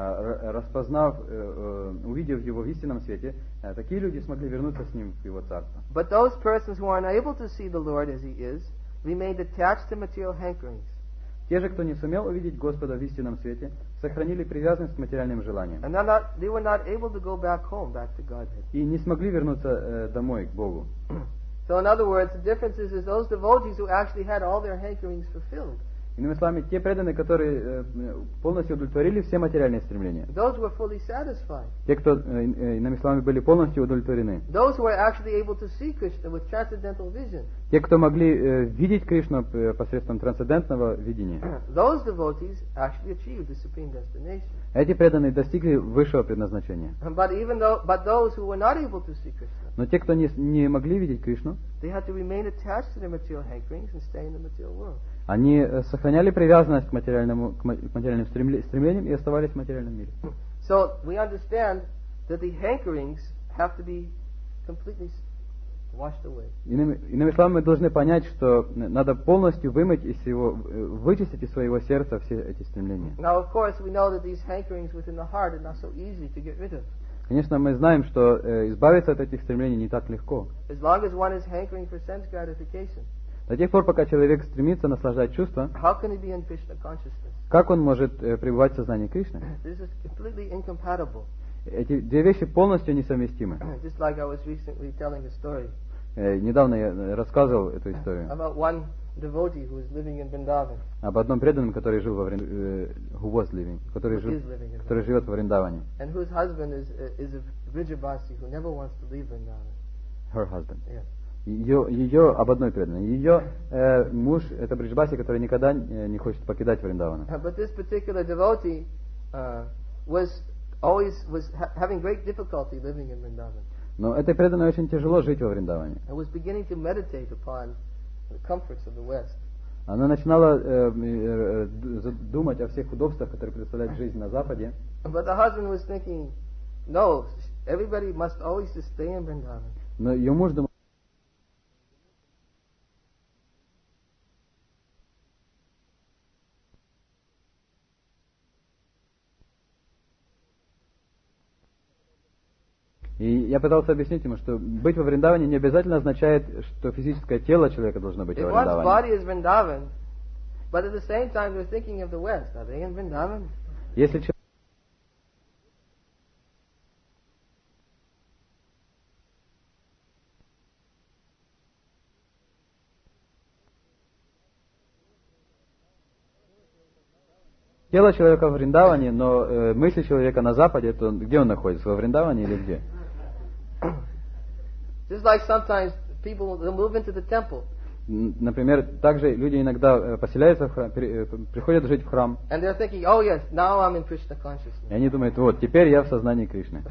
э, распознав, э, э, увидев Его в истинном свете, э, такие люди смогли вернуться с Ним в Его Царство. But those persons who are unable to see the Lord as He is, remained attached to material hankerings. Те же, кто не сумел увидеть Господа в истинном свете, сохранили привязанность к материальным желаниям. And not, they were not able to go back home, back to Godhead. И не смогли вернуться э, домой, к Богу. So in other words, the difference is, is those devotees who actually had all their hankerings fulfilled. Иными словами, те преданные, которые э, полностью удовлетворили все материальные стремления. Those who were fully satisfied. Те, кто, э, иными словами, были полностью удовлетворены. Those who were actually able to see Krishna with transcendental vision. Те, кто могли э, видеть Кришну э, посредством трансцендентного видения. Those devotees actually achieved the supreme destination. Эти преданные достигли высшего предназначения. But even though, but those who were not able to see Krishna, Но те, кто не, не могли видеть Кришну, they had to remain attached to their material hankerings and stay in the material world. они сохраняли привязанность к материальному, к материальным стремлениям и оставались в материальном мире. So we understand that the hankerings have to be completely washed away. Иными, иными словами, мы должны понять, что надо полностью вымыть из его, вычистить из своего сердца все эти стремления. Now, of course, we know that these hankerings within the heart are not so easy to get rid of. Конечно, мы знаем, что э, избавиться от этих стремлений не так легко. As long as one is hankering for sense gratification, До тех пор, пока человек стремится наслаждать чувства, how can he be in Krishna consciousness? как он может э, пребывать в сознании Кришны? This is completely incompatible. Эти две вещи полностью несовместимы. Just like I was recently telling a story Э, недавно я рассказывал эту историю about one devotee who is living in Vrindavan. об одном преданном, который жил во Врин... э, who was living, который, жил... Is living in который живет во Вриндаване. And whose husband is uh, is a Vrijabasi who never wants to leave Vrindavan. Her husband. Yeah. Ее, ее об одной преданной. Ее э, муж это Бриджбаси, который никогда э, не хочет покидать Вриндавана. Uh, but this particular devotee uh, was always was ha- having great difficulty living in Vrindavan. Но этой преданной очень тяжело жить во Вриндаване. And was beginning to meditate upon the comforts of the West. Она начинала э, э, э, думать о всех удобствах, которые предоставляет жизнь на Западе. But the husband was thinking, no, everybody must always just stay in Vrindavan. Но ее муж думал, и я пытался объяснить ему, что быть во Вриндаване не обязательно означает, что физическое тело человека должно быть If во one's Вриндаване. body is Vrindavan, but at the same time they're thinking of the West, are they in Vrindavan? Если человек тело человека в Вриндаване, но э, мысли человека на Западе, то где он находится? Во Вриндаване или где? Just like sometimes people they'll move into the temple. Например, также люди иногда поселяются в храм, приходят жить в храм. And they're thinking, oh yes, now I'm in Krishna consciousness. И они думают, вот, теперь я в сознании Кришны.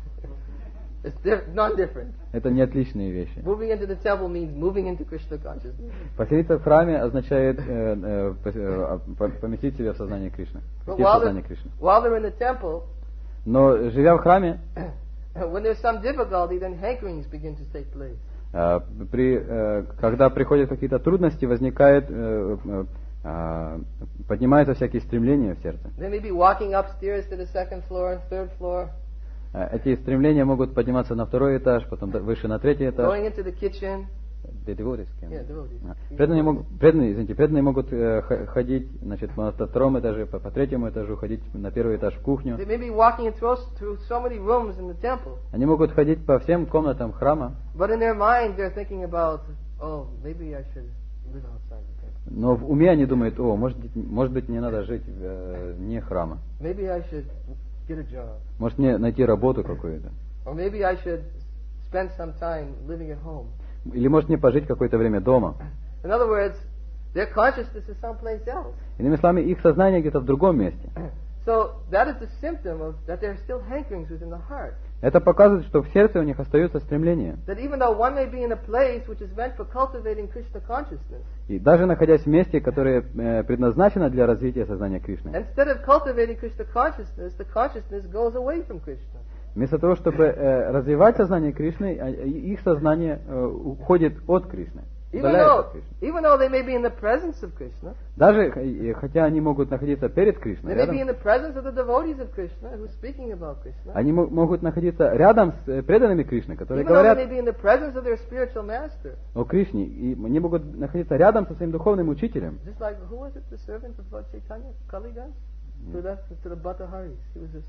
It's diff- not different. Это не отличные вещи. Moving into the temple means moving into Krishna consciousness. Поселиться в храме означает э, э, поместить себя в сознание Кришны. But В while сознание they're, Кришны. while they're in the temple, Но живя в храме, when there's some difficulty, then hankerings begin to take place. э, при, э, когда приходят какие-то трудности, возникает, э, э, э, поднимаются всякие стремления в сердце. They may be walking upstairs to the second floor, third floor, Эти стремления могут подниматься на второй этаж, потом выше на третий этаж. going into the kitchen. The devotees can. Yeah, devotees. А. Преданные могут, преданные, извините, преданные могут э, ходить, значит, на втором этаже, по, по третьему этажу, ходить на первый этаж в кухню. They may be walking through, through so many rooms in the temple, Они могут ходить по всем комнатам храма, but in their mind they're thinking about, oh, maybe I should live outside the temple. но в уме они думают, о, может быть, может быть мне надо жить э, вне храма. Maybe I should get a job. Может мне найти работу какую-то. Or maybe I should spend some time living at home. Или может мне пожить какое-то время дома. In other words, their consciousness is someplace else. Иными словами, их сознание где-то в другом месте. So that is the symptom of that there are still hankerings within the heart. Это показывает, что в сердце у них остаются стремления. That even though one may be in a place which is meant for cultivating Krishna consciousness, И даже находясь в месте, которое э, предназначено для развития сознания Кришны, instead of cultivating Krishna consciousness, the consciousness goes away from Krishna. вместо того, чтобы э, развивать сознание Кришны, а, их сознание э, уходит от Кришны, Even удаляется though, от Кришны. even though they may be in the presence of Krishna, Даже э, хотя они могут находиться перед Кришной, they may be in рядом, the presence of the devotees of Krishna who are speaking about Krishna, они мо- могут находиться рядом с э, преданными Кришны, которые even though they говорят may be in the presence of their spiritual master. о Кришне, и они могут находиться рядом со своим духовным учителем. Just like, who was it, the servant of Lord Chaitanya? Kalidas? Who left to the Bhattaharis. He was just,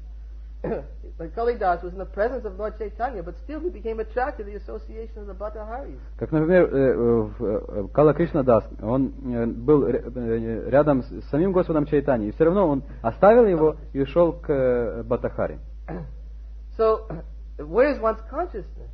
like Kalidas was in the presence of Lord Chaitanya, but still he became attracted to the association of the Bhattaharis. Как, например, э, в, э, Кала Кришна Дас, он э, был р- э, рядом с самим Господом Чайтаньей, и все равно он оставил его и ушел к э, Бхаттахаре. So, where is one's consciousness?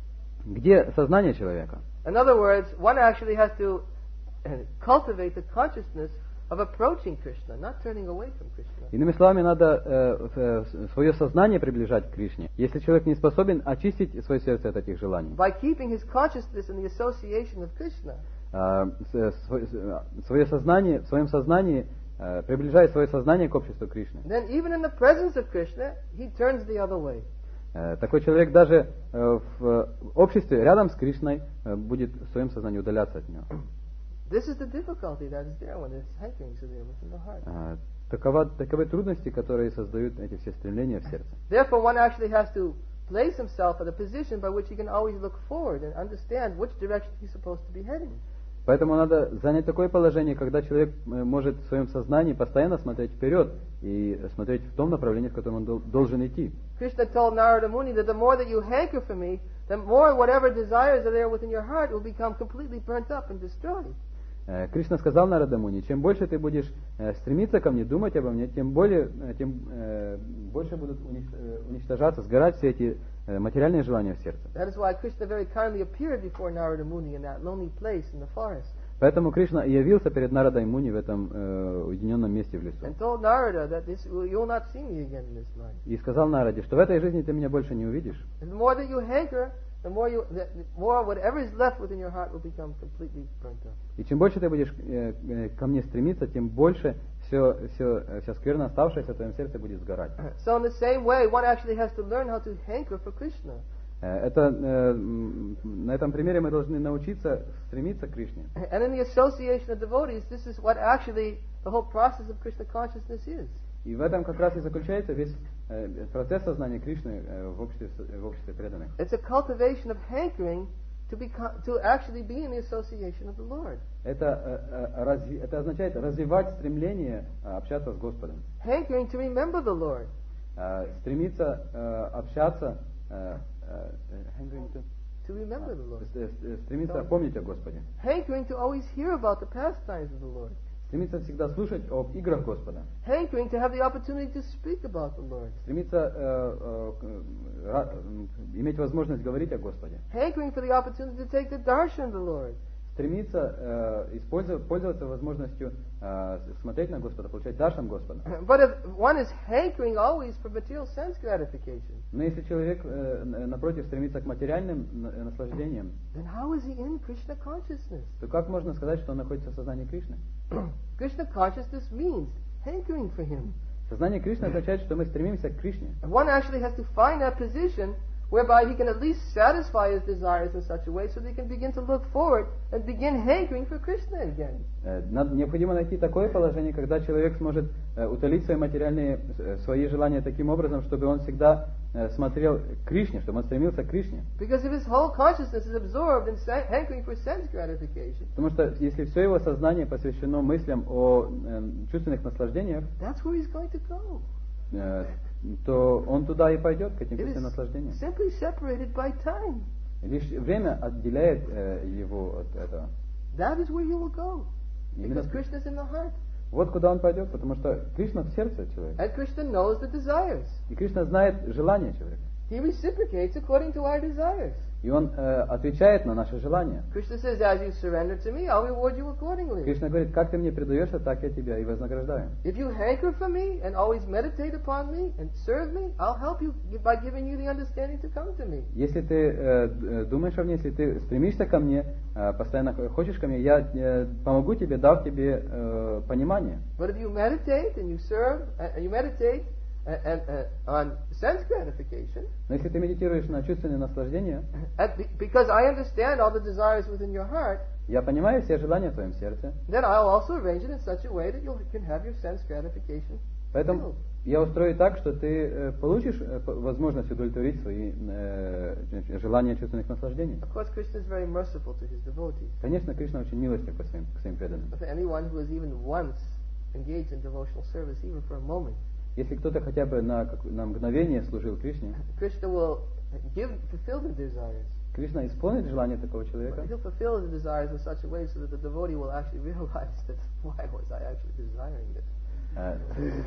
Где сознание человека? In other words, one actually has to cultivate the consciousness of approaching Krishna, not turning away from Krishna. Иными словами, надо э, э, свое сознание приближать к Кришне. Если человек не способен очистить свое сердце от этих желаний, By keeping his consciousness in the association of Krishna, э, с- свое, свое сознание, в своем сознании, э, приближая свое сознание к обществу Кришны, then even in the presence of Krishna, he turns the other way. э, такой человек даже э, в обществе рядом с Кришной э, будет в своем сознании удаляться от него. This is the difficulty that is there when there's hankerings are there within the heart. Э, Такова, таковы трудности, которые создают эти все стремления в сердце. Therefore, one actually has to place himself in a position by which he can always look forward and understand which direction he's supposed to be heading. Поэтому надо занять такое положение, когда человек э, может в своем сознании постоянно смотреть вперед и смотреть в том направлении, в котором он дол- должен идти. Krishna told Narada Muni that the more that you hanker for me, the more whatever desires are there within your heart will become completely burnt up and destroyed. Э, Кришна сказал Нарада Муни, чем больше ты будешь э, стремиться ко мне, думать обо мне, тем, более, э, тем э, больше будут унич- э, уничтожаться, сгорать все эти э, материальные желания в сердце. That is why Krishna very kindly appeared before Narada Muni in that lonely place in the forest Поэтому Кришна и явился перед Нарадой Муни в этом э, уединенном месте в лесу. and told Narada that this, you will not see me again in this life. И сказал Нараде, что в этой жизни ты меня больше не увидишь. And the more that you hanker, the more you, the the more whatever is left within your heart will become completely burnt up. И чем больше ты будешь э, э, ко мне стремиться, тем больше все, все, э, вся скверна, оставшаяся в твоем сердце, будет сгорать. So in the same way, one actually has to learn how to hanker for Krishna. Э, Это, э, м, на этом примере мы должны научиться стремиться к Кришне. And in the association of devotees, this is what actually the whole process of Krishna consciousness is. И в этом как раз и заключается весь э, процесс сознания Кришны э, в обществе, в обществе преданных. It's a cultivation of hankering to be to actually be in the association of the Lord. Это, э, э, разви- это означает развивать стремление э, общаться с Господом. Hankering to remember the Lord. Э, Стремиться э, общаться, э, э, hankering to- To remember the Lord. э, э, стремиться помнить о Господе. Hankering to always hear about the pastimes of the Lord. Стремится всегда слушать об играх Господа. Hankering to have the opportunity to speak about the Lord. Стремится э, э, ра- иметь возможность говорить о Господе. Hankering for the opportunity to take the darshan of the Lord. Стремится э, использовать, пользоваться возможностью э, смотреть на Господа, получать даршан Господа. But if one is hankering always for material sense gratification, Но если человек, э, напротив, стремится к материальным на- наслаждениям, then how is he in Krishna consciousness? то как можно сказать, что он находится в сознании Кришны? Krishna consciousness means hankering for him. Сознание Кришны означает, что мы стремимся к Кришне. And one actually has to find that position whereby he can at least satisfy his desires in such a way so that he can begin to look forward and begin hankering for Krishna again. Э, Надо, необходимо найти такое положение, когда человек сможет э, утолить свои материальные, э, свои желания таким образом, чтобы он всегда э, смотрел к Кришне, чтобы он стремился к Кришне. Because if his whole consciousness is absorbed in sa- hankering for sense gratification, Потому что если все его сознание посвящено мыслям о э, чувственных наслаждениях, that's where he's going to go. э, то он туда и пойдет, к этим It чувственным is наслаждениям. simply separated by time. Лишь время отделяет э, его от этого. That is where he will go. Именно Because Krishna is in the heart. вот куда он пойдет, потому что Кришна в сердце человека. And Krishna knows the desires. И Кришна знает желания человека. He reciprocates according to our desires. И он э, отвечает на наши желания. Krishna says, as you surrender to me, I'll reward you accordingly. Кришна говорит, как ты мне предаешься, так я тебя и вознаграждаю. If you hanker for me and always meditate upon me and serve me, I'll help you by giving you the understanding to come to me. Если ты э, д- думаешь о мне, если ты стремишься ко мне, э, постоянно хочешь ко мне, я э, помогу тебе, дав тебе э, понимание. But if you meditate and you serve, and you meditate and, and, and on sense gratification, Но если ты медитируешь на чувственные наслаждения, and be- because I understand all the desires within your heart, я понимаю все желания в твоем сердце, then I'll also arrange it in such a way that you can have your sense gratification поэтому filled. я устрою так, что ты э, получишь э, п- возможность удовлетворить свои э, желания чувственных наслаждений. Of course, Krishna is very merciful to his devotees. Конечно, Кришна очень милостив к своим, к своим преданным. But for anyone who has even once engaged in devotional service, even for a moment, Если кто-то хотя бы на, как- на мгновение служил Кришне, Krishna will give, fulfill the desires. Кришна исполнит желание такого But человека, he'll fulfill the desires in such a way so that the devotee will actually realize that why was I actually desiring it? э,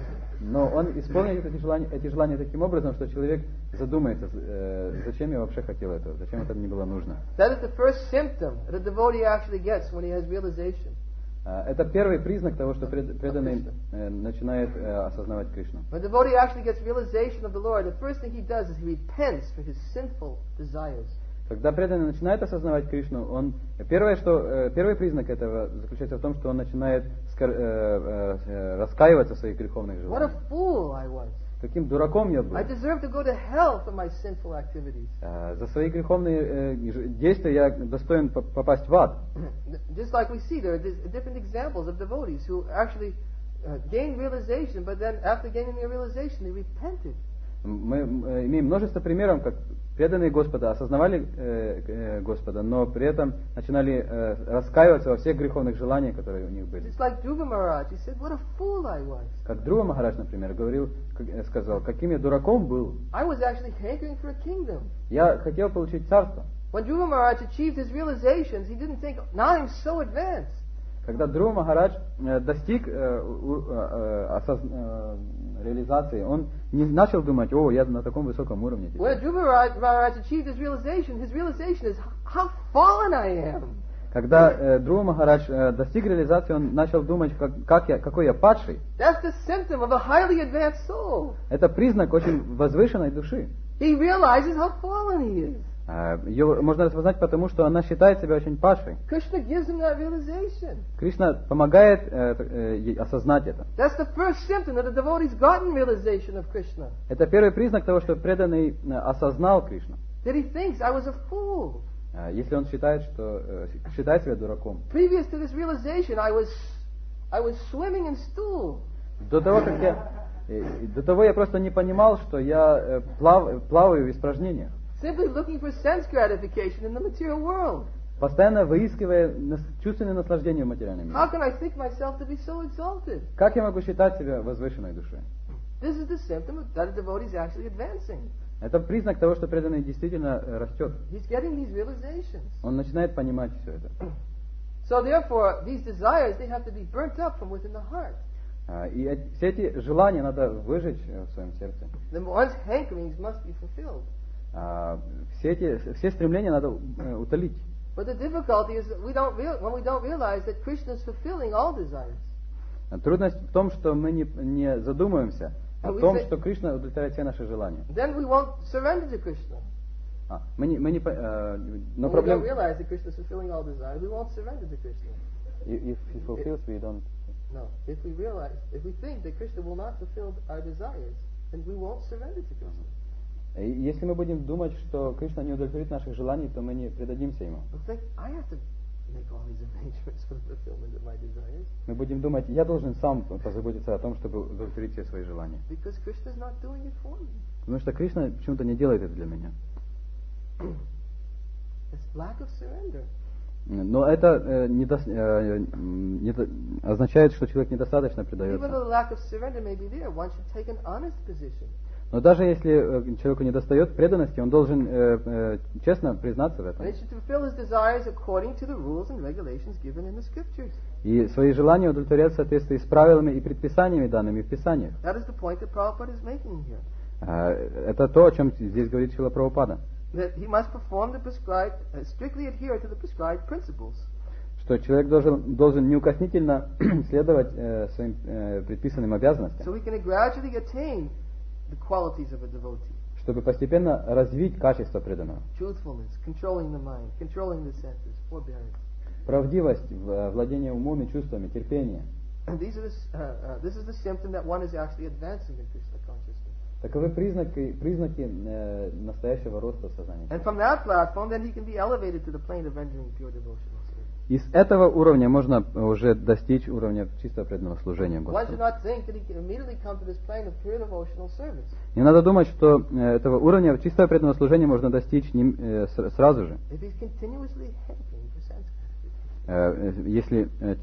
но он исполнит эти желания, эти желания таким образом, что человек задумается, э, зачем я вообще хотел этого, зачем это мне было нужно. That is the first symptom that a devotee actually gets when he has realization. Э, Это первый признак того, что пред- преданный э, начинает э, осознавать Кришну. When a devotee actually gets realization of the Lord, the first thing he does is he repents for his sinful desires. Когда преданный начинает осознавать Кришну, он первое, что э, первый признак этого заключается в том, что он начинает скор- э, э, раскаиваться в своих греховных What a желаниях. fool I was. Каким дураком я был. I deserve to go to hell for my sinful activities. Э, За свои греховные э, ж- действия я достоин по- попасть в ад. Just like we see, there are dis- different examples of devotees who actually uh, gained realization, but then after gaining their realization, they repented. Мы э, имеем множество примеров, как преданные Господа осознавали э, э, Господа, но при этом начинали э, раскаиваться во всех греховных желаниях, которые у них были. Just like Dhruva Maharaj, he said, what a fool I was. Как Друва Махарадж, например, говорил, как- э, сказал, каким я дураком был. I was actually hankering for a kingdom. Я хотел получить царство. When Dhruva Maharaj achieved his realizations, he didn't think, now I'm so advanced. Когда Друва Махарадж э, достиг э, у- э, осоз- э, реализации, он не начал думать, о, я на таком высоком уровне When теперь. Dhruva Maharaj Maharaj achieved his realization, his realization is how fallen I am. Когда э, Друва Махарадж э, достиг реализации, он начал думать, как, как я, какой я падший. That's the symptom of a highly advanced soul. Это признак очень возвышенной души. He realizes how fallen he is. Э, Ее можно распознать потому, что она считает себя очень падшей. Krishna gives him that realization. Кришна помогает э, э, ей осознать это. That's the first symptom that the devotee's gotten realization of Krishna. Это первый признак того, что преданный э, осознал Кришну. That he thinks I was a fool. Э, Если он считает, что э, считает себя дураком. Previous to this realization, I was, I was swimming in stool. До того, как я, э, до того я просто не понимал, что я э, плав- плаваю в испражнениях, Simply looking for sense gratification in the material world. постоянно выискивая нас- чувственные наслаждения в материальном мире. How can I think myself to be so exalted? Как я могу считать себя возвышенной душой? This is the symptom that a devotee is actually advancing. Это признак того, что преданный действительно э, растет. He's getting these realizations. Он начинает понимать все это. So therefore, these desires, they have to be burnt up from within the heart. И эти- все эти желания надо выжечь э, в своем сердце. Then one's hankerings must be fulfilled. А, Все эти, все стремления надо э, утолить. But the difficulty is that we don't real, when we don't realize that Krishna is fulfilling all desires. А Трудность в том, что мы не, не задумываемся о And we том, say- что Кришна удовлетворяет все наши желания. Then we won't surrender to Krishna. А, мы не, мы не, по- э, но When we don't проблема... realize that Krishna is fulfilling all desires, we won't surrender to Krishna. If he fulfills, we don't... No. If we realize, if we think that Krishna will not fulfill our desires, then we won't surrender to Krishna. И Если мы будем думать, что Кришна не удовлетворит наших желаний, то мы не предадимся Ему. We'll think, I have to make all these arrangements for the fulfillment of my desires, Мы будем думать, я должен сам позаботиться о том, чтобы удовлетворить все свои желания. because Krishna is not doing it for me. Потому что Кришна почему-то не делает это для меня. It's lack of surrender. Но это э, недос- э, м, недо- означает, что человек недостаточно Even though предается. the lack of surrender may be there, one should take an honest position. Но даже если э, человеку недостает преданности, он должен э, э, честно признаться в And этом. he should fulfill his desires according to the rules and regulations given in the scriptures. И свои желания удовлетворять в соответствии с правилами и предписаниями, данными в Писаниях. That is the point that Prabhupada is making here. А, Это то, о чем здесь говорит Шрила Прабхупада. That he must perform the prescribed, uh, strictly adhere to the prescribed principles. Что человек должен, должен неукоснительно следовать э, своим э, предписанным обязанностям, So we can gradually attain the qualities of a devotee. чтобы постепенно развить качество преданного. Truthfulness, controlling the mind, controlling the senses, forbearance. Правдивость, в- владение умом и чувствами, терпение. And these are the, s- uh, uh, this is the symptom that one is actually advancing in Krishna consciousness. Таковы признаки, признаки э, настоящего роста сознания. And from that platform, then he can be elevated to the plane of rendering pure devotional service. И с этого уровня можно уже достичь уровня чистого преданного служения One should Господу. not think that he can immediately come to this plane of pure devotional service. Не надо думать, что э, этого уровня чистого преданного служения можно достичь не- э, с- сразу же. If he's continuously hankering for sense gratification. Э, Если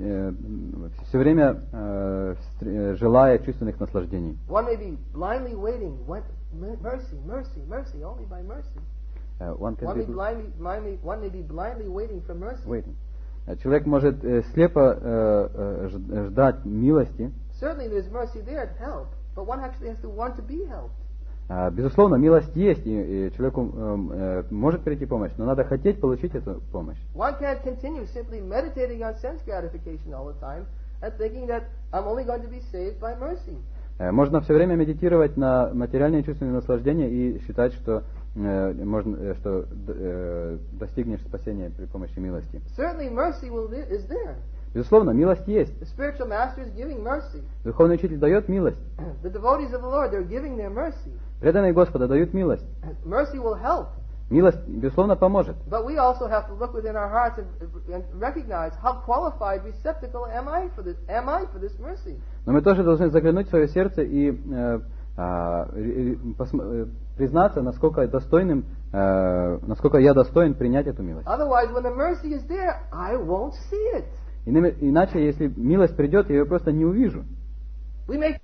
все время э, стр- э, желая чувственных наслаждений. One may be blindly waiting, what, mercy, mercy, mercy, only by mercy. Э, One can One may, be blindly, blindly, one may be blindly waiting for mercy. waiting. Э, Человек может э, слепо э, э, ж- ждать милости. Certainly there's mercy there to help, but one actually has to want to be helped. А, Безусловно, милость есть, и, и человеку эм, э, может прийти помощь, но надо хотеть получить эту помощь. One can't continue simply meditating on sense gratification all the time and thinking that I'm only going to be saved by mercy. Э, Можно все время медитировать на материальные чувственные наслаждения и считать, что, э, можно, э, что д- э, достигнешь спасения при помощи милости. Certainly mercy will li- is there. Безусловно, милость есть. The spiritual master is giving mercy. Духовный учитель дает милость. The devotees of the Lord, they're giving their mercy. Преданные Господа дают милость. Mercy will help. Милость, безусловно, поможет. But we also have to look within our hearts and, and recognize how qualified receptacle am I for this am I for this mercy. Но мы тоже должны заглянуть в свое сердце и э, а, и- и посм- э, признаться, насколько достойным, э, насколько я достоин принять эту милость. Otherwise, when the mercy is there, I won't see it. Иными- Иначе, если милость придет, я ее просто не увижу. We make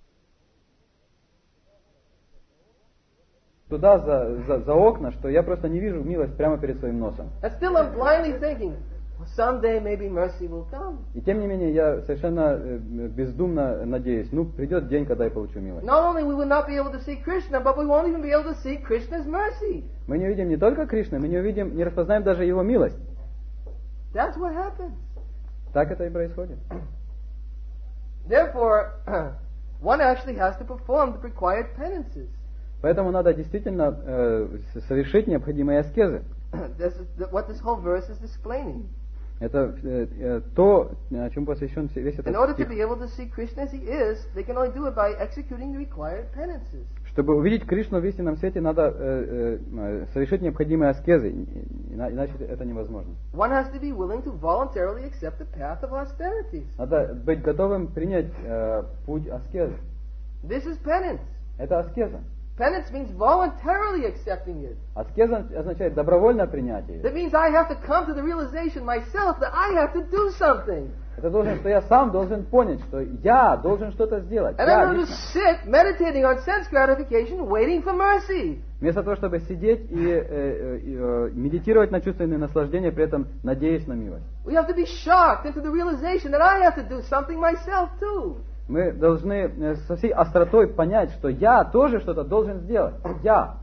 Туда за, за, за окна, что я просто не вижу милость прямо перед своим носом. and still I'm blindly thinking, well, someday maybe mercy will come. И тем не менее, я совершенно э, бездумно надеюсь, ну, придет день, когда я получу милость. Not only we will not be able to see Krishna, but we won't even be able to see Krishna's mercy. Мы не увидим не только Кришны, мы не увидим, не распознаем даже его милость. That's what happens. Так это и происходит. Therefore, one actually has to perform the required penances. Поэтому надо действительно э, совершить необходимые аскезы. This is the, what this whole verse is explaining. Это э, э, то, о чем посвящен весь этот In order to стих. be able to see Krishna as he is, they can only do it by executing the required penances. Чтобы увидеть Кришну в истинном свете, надо э, э, совершить необходимые аскезы, ина- иначе это невозможно. One has to be willing to voluntarily accept the path of austerities. Надо быть готовым принять э, путь аскезы. This is penance. Это аскеза. Penance means voluntarily accepting it. Аскеза означает добровольное принятие. That means I have to come to the realization myself that I have to do something. Это должен, что я сам должен понять, что я должен что-то сделать. And Я I'm going to лично. sit meditating on sense gratification, waiting for mercy. Вместо того, чтобы сидеть и, э, и э, медитировать на чувственные наслаждения, при этом надеясь на милость. We have to be shocked into the realization that I have to do something myself too. Мы должны э, со всей остротой понять, что я тоже что-то должен сделать. Я.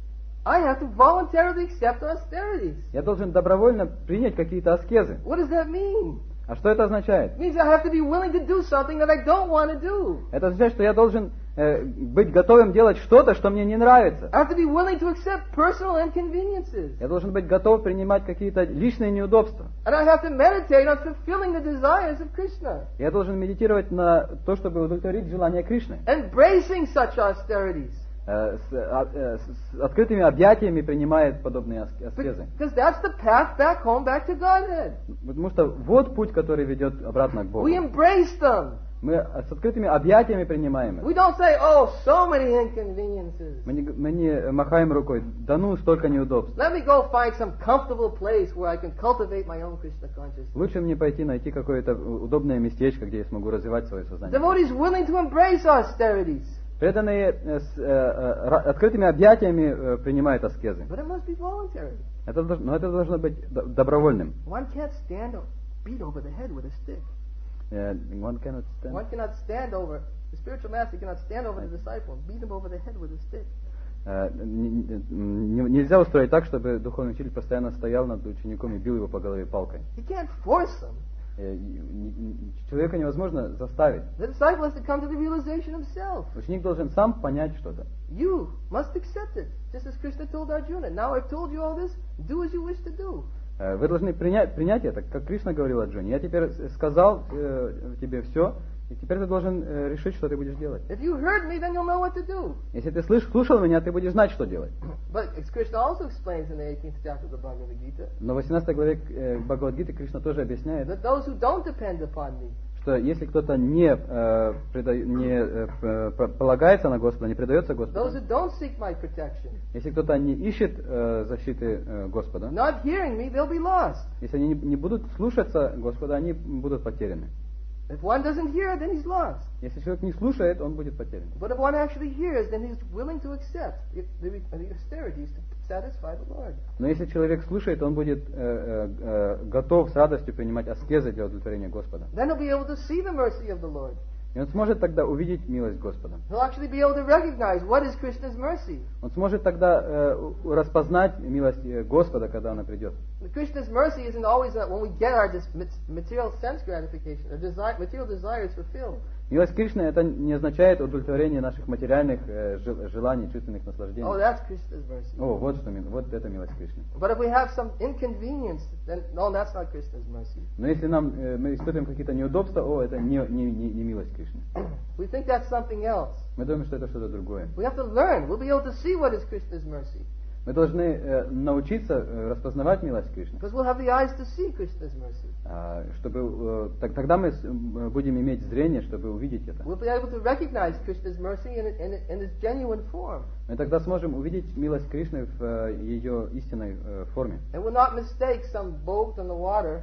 I have to voluntarily accept austerities. Я должен добровольно принять какие-то аскезы. What does that mean? А что это означает? It means I have to be willing to do something that I don't want to do. Это означает, что я должен э, быть готовым делать что-то, что мне не нравится. I have to be willing to accept personal inconveniences. Я должен быть готов принимать какие-то личные неудобства. And I have to meditate on fulfilling the desires of Krishna. Я должен медитировать на то, чтобы удовлетворить желания Кришны. Embracing such austerities. Э, с, а, э, с открытыми объятиями принимает подобные ас- аскезы. Because that's the path back home, back to Godhead. Потому что вот путь, который ведет обратно к Богу. We embrace them. Мы с открытыми объятиями принимаем их. We don't say, oh, so many inconveniences. Мы не, мы не махаем рукой, да ну, столько неудобств. Let me go find some comfortable place where I can cultivate my own Krishna consciousness. Лучше мне пойти найти какое-то удобное местечко, где я смогу развивать свое сознание. Devotees willing to embrace austerities. Преданные э, с э, э, открытыми объятиями э, принимают аскезы. But it must be voluntary. Это, долж- но это должно быть д- добровольным. One can't stand or beat over the head with a stick. Э, one cannot stand. One cannot stand over, the spiritual master cannot stand over the disciple and beat him over the head with a stick. Э, н- н- Нельзя устроить так, чтобы духовный учитель постоянно стоял над учеником и бил его по голове палкой. He can't force them. Э, и- и- Человека невозможно заставить. The disciple has to come to the realization himself. Ученик должен сам понять что-то. You must accept it, just as Krishna told Arjuna. Now I've told you all this, do as you wish to do. Э, Вы должны принять, принять это, как Кришна говорил Арджуне. Я теперь с- сказал э, тебе все, и теперь ты должен э, решить, что ты будешь делать. If you heard me, then you'll know what to do. Если ты слыш, слушал меня, ты будешь знать, что делать. But as Krishna also explains in the eighteenth chapter of the Bhagavad Gita, Но в восемнадцатой главе э, Бхагавад-гиты Кришна тоже объясняет, that those who don't depend upon me, что если кто-то не, э, преда- не э, п- п- полагается на Господа, не предается those Господу, who don't seek my protection, если кто-то не ищет э, защиты э, Господа, not hearing me, they'll be lost. если они не, не будут слушаться Господа, они будут потеряны. If one doesn't hear, then he's lost. Если человек не слушает, он будет потерян. But if one actually hears, then he's willing to accept the, the, the austerities to satisfy the Lord. Но если человек слушает, он будет э, э, э, готов с радостью принимать аскезы для удовлетворения Господа. Then he'll be able to see the mercy of the Lord. И он сможет тогда увидеть милость Господа. He'll actually be able to recognize what is Krishna's mercy. Он сможет тогда э, у- распознать милость э, Господа, когда она придет. Krishna's mercy isn't always that when we get our dis- material sense gratification, our desire, material desires fulfilled. Милость Кришны это не означает удовлетворение наших материальных э, жел- желаний, чувственных наслаждений. Oh, that's Krishna's mercy. О, вот что, ми- вот это милость Кришны. But if we have some inconvenience, then no, that's not Krishna's mercy. Но если нам э, мы испытываем какие-то неудобства, о, это не, не, не, не милость Кришны. We think that's something else. Мы думаем, что это что-то другое. We have to learn. We'll be able to see what is Krishna's mercy. Мы должны э, научиться э, распознавать милость Кришны, Because we'll have the eyes to see Krishna's mercy. а, чтобы э, так- тогда мы с- м, будем иметь зрение, чтобы увидеть это. We'll be able to recognize Krishna's mercy in, in, in its genuine form. Мы тогда сможем увидеть милость Кришны в э, ее истинной э, форме. And we'll not mistake some boat in the water.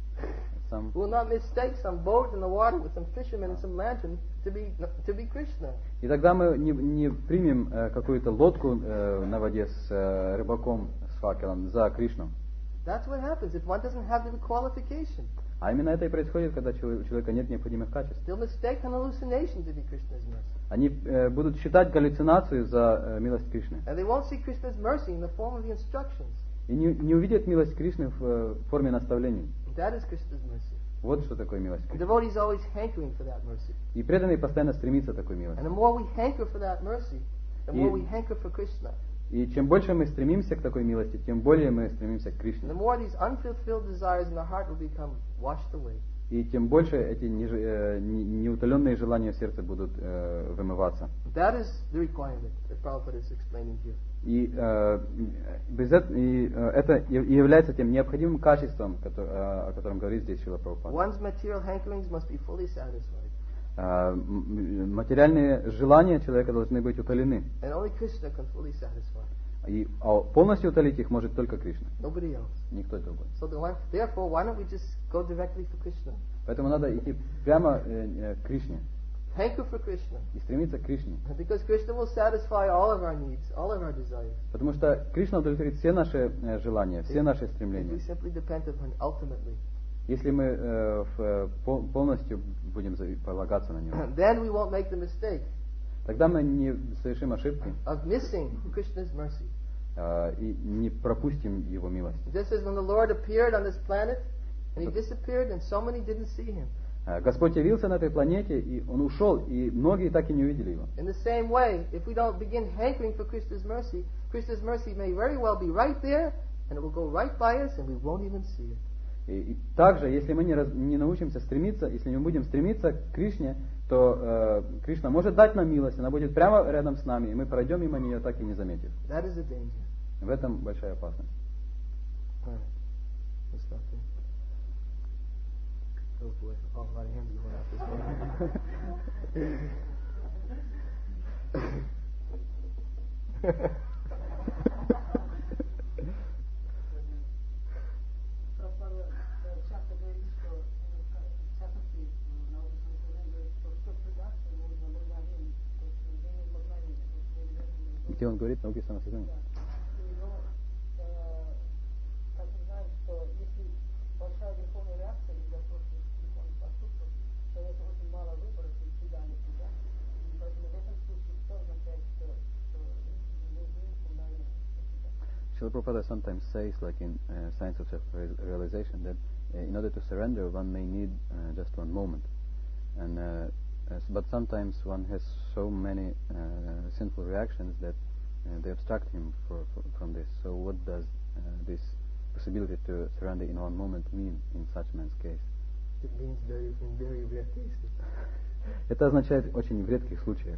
Сам. We'll not mistake some boat in the water with some fishermen and some lantern to be to be Krishna. И тогда мы не, не примем э, какую-то лодку э, на воде с э, рыбаком, с факелом за Кришну. That's what happens if one doesn't have the qualification. А именно это и происходит, когда чело- у человека нет необходимых качеств. They'll mistake an hallucination to be Krishna's mercy. Они э, будут считать галлюцинацию за э, милость Кришны. And they won't see Krishna's mercy in the form of the instructions. И не, не увидят милость Кришны в э, форме наставлений. That is Krishna's mercy. Вот что такое милость The Кришны. devotee is always hankering for that mercy. И преданные постоянно стремятся к такой And милости. the more we hanker for that mercy, the more И- we hanker for Krishna. И чем больше мы стремимся к такой милости, тем более мы стремимся к And the Кришне. more these unfulfilled desires in the heart will become washed away. И тем больше эти неж- э, не- неутоленные желания в сердце будут э, вымываться. That is the requirement that Prabhupada is explaining here. И, э, без эт- и, э, это и и является тем необходимым качеством, кото- э, о котором говорит здесь Шрила Прабхупада. One's material hankerings must be fully satisfied. Э, м- материальные желания человека должны быть утолены. And only Krishna can fully satisfy. И а полностью утолить их может только Кришна, Nobody else. никто другой. So the one, therefore, why don't we just go directly to Krishna? Поэтому надо идти прямо э, э, к Кришне. Hanker for Krishna. И стремиться к Кришне. Because Krishna will satisfy all of our needs, all of our desires. Потому что Кришна удовлетворит все наши э, желания, все наши If we стремления. simply depend upon Him ultimately. Если мы э, в, пол, полностью будем за- полагаться на Него, Then we won't make the mistake тогда мы не совершим ошибки of missing Krishna's mercy. э, и не пропустим Его милость. Just as when the Lord appeared on this planet and He disappeared and so many didn't see Him. Э, Господь явился на этой планете, и Он ушел, и многие так и не увидели Его. In the same way, if we don't begin hankering for Krishna's mercy, Krishna's mercy may very well be right there and it will go right by us and we won't even see it. И, и также, если мы не, раз- не научимся стремиться, если не будем стремиться к Кришне, то э, Кришна может дать нам милость, она будет прямо рядом с нами, и мы пройдем мимо нее, так и не заметив. That is the danger. В этом большая опасность. All right. Let's stop there. Oh boy, oh, a lot of hands going out this morning. Прабхупада часто говорит, что в частности наука Санкарана говорит, что чтобы предаться, нужно мгновение, то есть время мгновения, то есть не обязательно. Где он говорит науки самосознания? Но, как мы знаем, что если большая верховная реакция из-за прошлых верховных поступков, то это очень мало выбора, то есть сюда, не туда. И поэтому в этом случае что означает, что, что нужны мгновения. Srila Prabhupada sometimes says, like in uh, Science of Self-Realization, that uh, in order to surrender, one may need uh, just one moment. And uh, as, but sometimes one has so many uh, sinful reactions that uh, they obstruct him for, for, from this. So what does uh, this possibility to surrender in one moment mean in such man's case? It means very, in very rare cases. Это означает очень в редких случаях.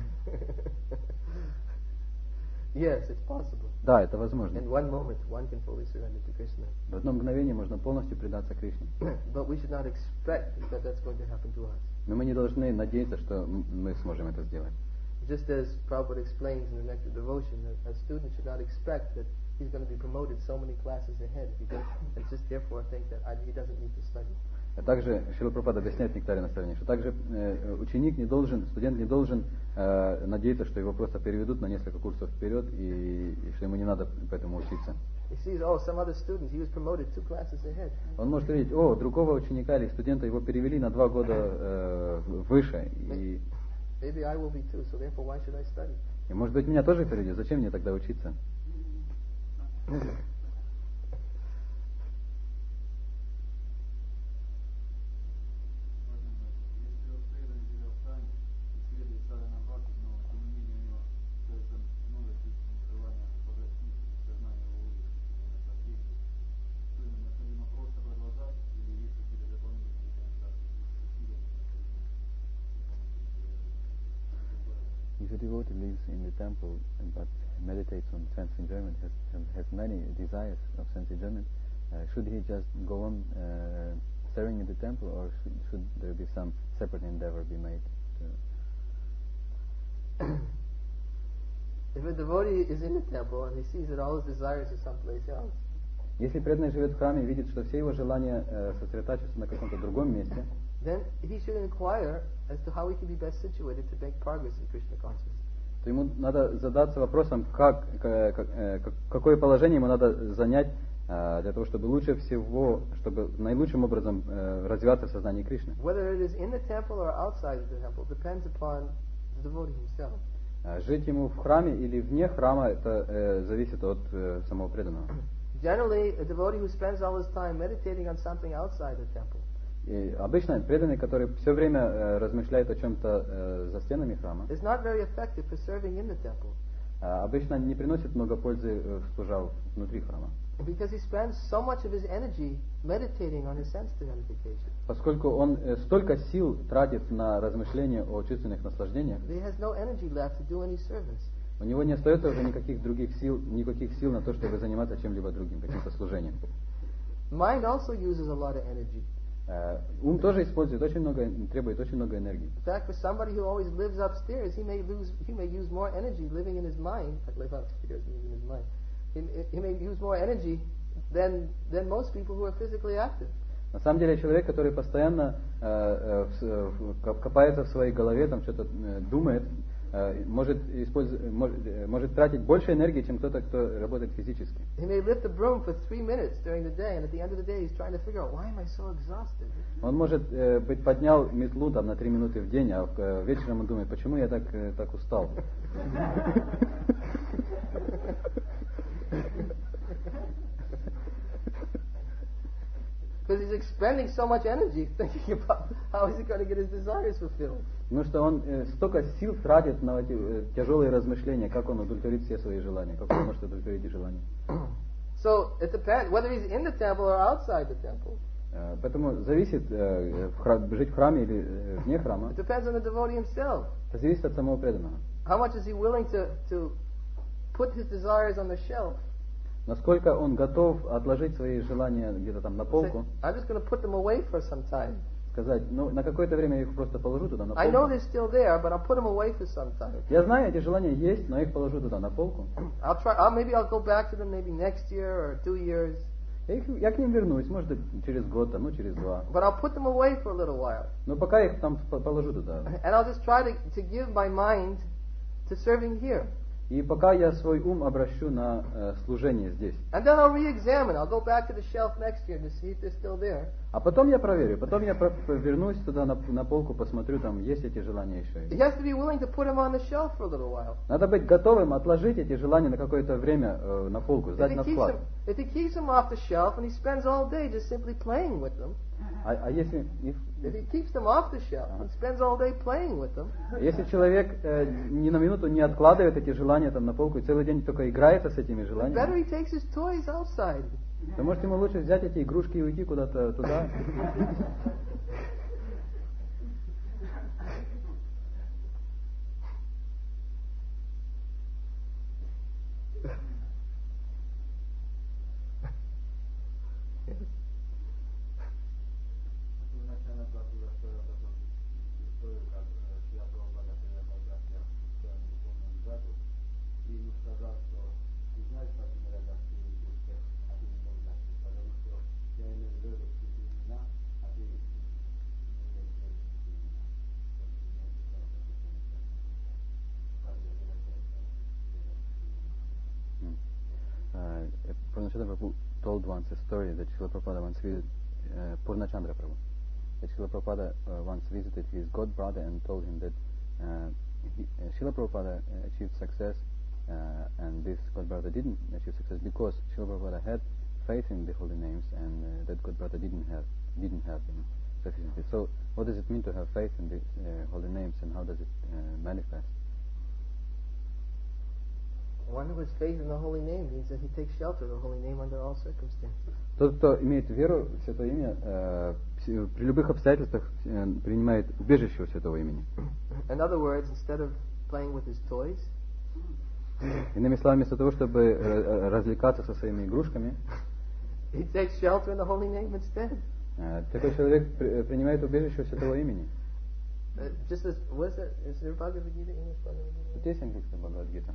Yes, it's possible. Да, это возможно. In one moment, one can fully surrender to Krishna. В одно мгновение можно полностью предаться Кришне. But we should not expect that that's going to happen to us. Но мы не должны надеяться, что м- мы сможем это сделать. Just as Prabhupada explains in the Nectar Devotion, that a student should not expect that he's going to be promoted so many classes ahead, because, and just therefore think that I, he doesn't need to study. А также Шрила Прабхупада объясняет в Нектаре наставления, что также э, ученик не должен, студент не должен э, надеяться, что его просто переведут на несколько курсов вперед и, и что ему не надо поэтому учиться. He sees, oh, some other student, he was promoted two classes ahead. Он может видеть, о, другого ученика или студента его перевели на два года э, выше, и, Maybe I will be too, so therefore why should I study? и может быть меня тоже переведет, зачем мне тогда учиться? If a devotee lives in the temple but meditates on sense enjoyment, has, has many desires of sense enjoyment, uh, should he just go on uh, serving in the temple, or should, should there be some separate endeavor be made? To If a devotee is in the temple and he sees that all his desires are someplace else, Если преданный живет в храме и видит, что все его желания э, сосредотачиваются на каком-то другом месте, then he should inquire as to how he can be best situated to make progress in Krishna consciousness. то ему надо задаться вопросом, как, как, как, какое положение ему надо занять э, для того, чтобы лучше всего, чтобы наилучшим образом э, развиваться в сознании Кришны. Whether it is in the temple or outside of the temple depends upon the devotee himself. Э, Жить ему в храме или вне храма, это э, зависит от э, самого преданного. Generally, a devotee who spends all his time meditating on something outside the temple И обычно преданный, который все время э, размышляет о чем-то э, за стенами храма, is not very effective for serving in the temple, э, обычно не приносит много пользы, э, служа внутри храма. because he spends so much of his energy meditating on his sense gratification. Поскольку он э, столько сил тратит на размышления о чувственных наслаждениях, He has no energy left to do any service. у него не остается уже никаких других сил, никаких сил на то, чтобы заниматься чем-либо другим, каким-то служением. Mind also uses a lot of energy. Э, Ум тоже использует очень много, требует очень много энергии. In fact, for somebody who always lives upstairs, he may lose, he may use more energy living in his mind. I live upstairs, living in his mind. He, he may use more energy than than most people who are physically active. На самом деле человек, который постоянно э, э, в, копается в своей голове, там что-то э, думает, э, может, использовать, может, может тратить больше энергии, чем кто-то, кто работает физически. Он может э, быть поднял метлу там, на три минуты в день, а э, вечером он думает, почему я так, э, так устал. Because he's expending so much energy thinking about how is he going to get his desires fulfilled. Потому что он э, столько сил тратит на эти э, тяжелые размышления, как он удовлетворит все свои желания, как он может удовлетворить эти желания. So it depends whether he's in the temple or outside the temple. Э, поэтому зависит э, в храм, жить в храме или э, вне храма. It depends on the devotee himself. Это зависит от самого преданного. How much is he willing to to put his desires on the shelf? Насколько он готов отложить свои желания где-то там на полку. I'm just going to put them away for some time. Сказать, ну на какое-то время я их просто положу туда на полку. I know they're still there, but I'll put them away for some time. Я знаю, эти желания есть, но я их положу туда на полку. I'll try. I'll, maybe I'll go back to them maybe next year or two years. Я, их, я к ним вернусь, может быть через год, там, ну через два. But I'll put them away for a little while. Но пока я их там положу туда. And I'll just try to to give my mind to serving here. И пока я свой ум обращу на э, служение здесь. And then I'll re-examine. I'll go back to the shelf next year to see if they're still there. А потом я проверю, потом я про- вернусь туда на, на полку, посмотрю, там есть эти желания еще. He has to be willing to put them on the shelf for a little while. Надо быть готовым отложить эти желания на какое-то время э, на полку, If сдать he, на keeps склад. them, if he keeps them off the shelf and he spends all day just simply playing with them, А, а если, if- if he keeps them off the shelf and spends all day playing with them, если человек э, ни на минуту не откладывает эти желания там на полку и целый день только играется с этими better желаниями, he takes his toys outside. то может ему лучше взять эти игрушки и уйти куда-то туда. Uh, Purnachandra Prabhu told once a story that Srila Prabhupada once visited uh, Purnachandra Prabhu. That Srila Prabhupada uh, once visited his god brother and told him that uh, he, uh, Srila Prabhupada uh, achieved success uh, and this god brother didn't achieve success because Srila Prabhupada had faith in the holy names and uh, that god brother didn't have didn't have them sufficiently. So what does it mean to have faith in the uh, holy names and how does it uh, manifest? One who has faith in the holy name means that he takes shelter of the holy name under all circumstances. Тот, кто имеет веру в Святое Имя, э, при любых обстоятельствах э, принимает убежище у Святого Имени. In other words, instead of playing with his toys, Иными словами, вместо того, чтобы э, развлекаться со своими игрушками, he takes shelter in the holy name instead. э, такой человек при, принимает убежище у Святого Имени. Uh, just as, what is that? Is there Bhagavad Gita, English Bhagavad Gita? Тут есть английская Бхагавад-гита?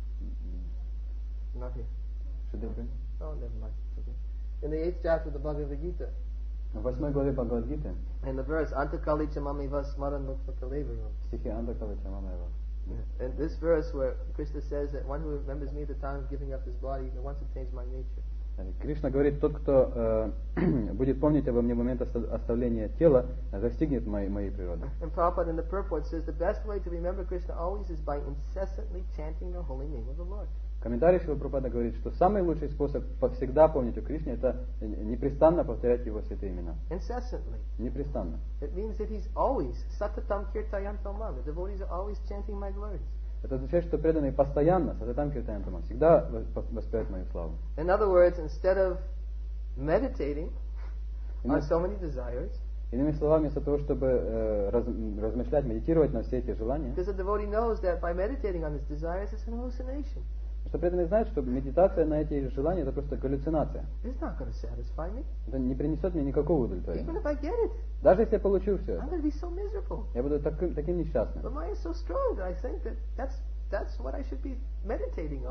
Not here. Should there be? Oh, never mind. Okay. In the eighth chapter of the Bhagavad Gita, В восьмой главе Бхагавад-гиты, in the verse, Antakali chamamiva smaran mukta kalevaram. в стихе Андакала Чамамева, And this verse where Krishna says that one who remembers me at the time of giving up his body, at once attains my nature. Кришна говорит, тот, кто э, будет помнить обо мне в момент оста- оставления тела, достигнет моей, моей природы. And Prabhupada in the purport says the best way to remember Krishna always is by incessantly chanting the holy name of the Lord. Комментарий Шрила Прабхупада говорит, что самый лучший способ всегда помнить о Кришне — это непрестанно повторять его святые имена. Incessantly. Непрестанно. It means that he's always satatam kirtayantam mam. The devotees are always chanting my glories. Это означает, что преданные постоянно, сататам киртаянтамам, всегда воспевают мою славу. In other words, instead of meditating on Иными, so many desires, иными словами, вместо того, чтобы э, раз, размышлять, медитировать на все эти желания, because the devotee knows that by meditating on his desires, it's an hallucination. что преданные знают, что медитация на эти желания — это просто галлюцинация. It's not going to satisfy me. Это не принесет мне никакого Even удовлетворения. if I get it, Даже если я получу все I'm это, going to be so miserable. я буду таким, таким несчастным. But mine is so strong that I think that that's, that's what I should be meditating on.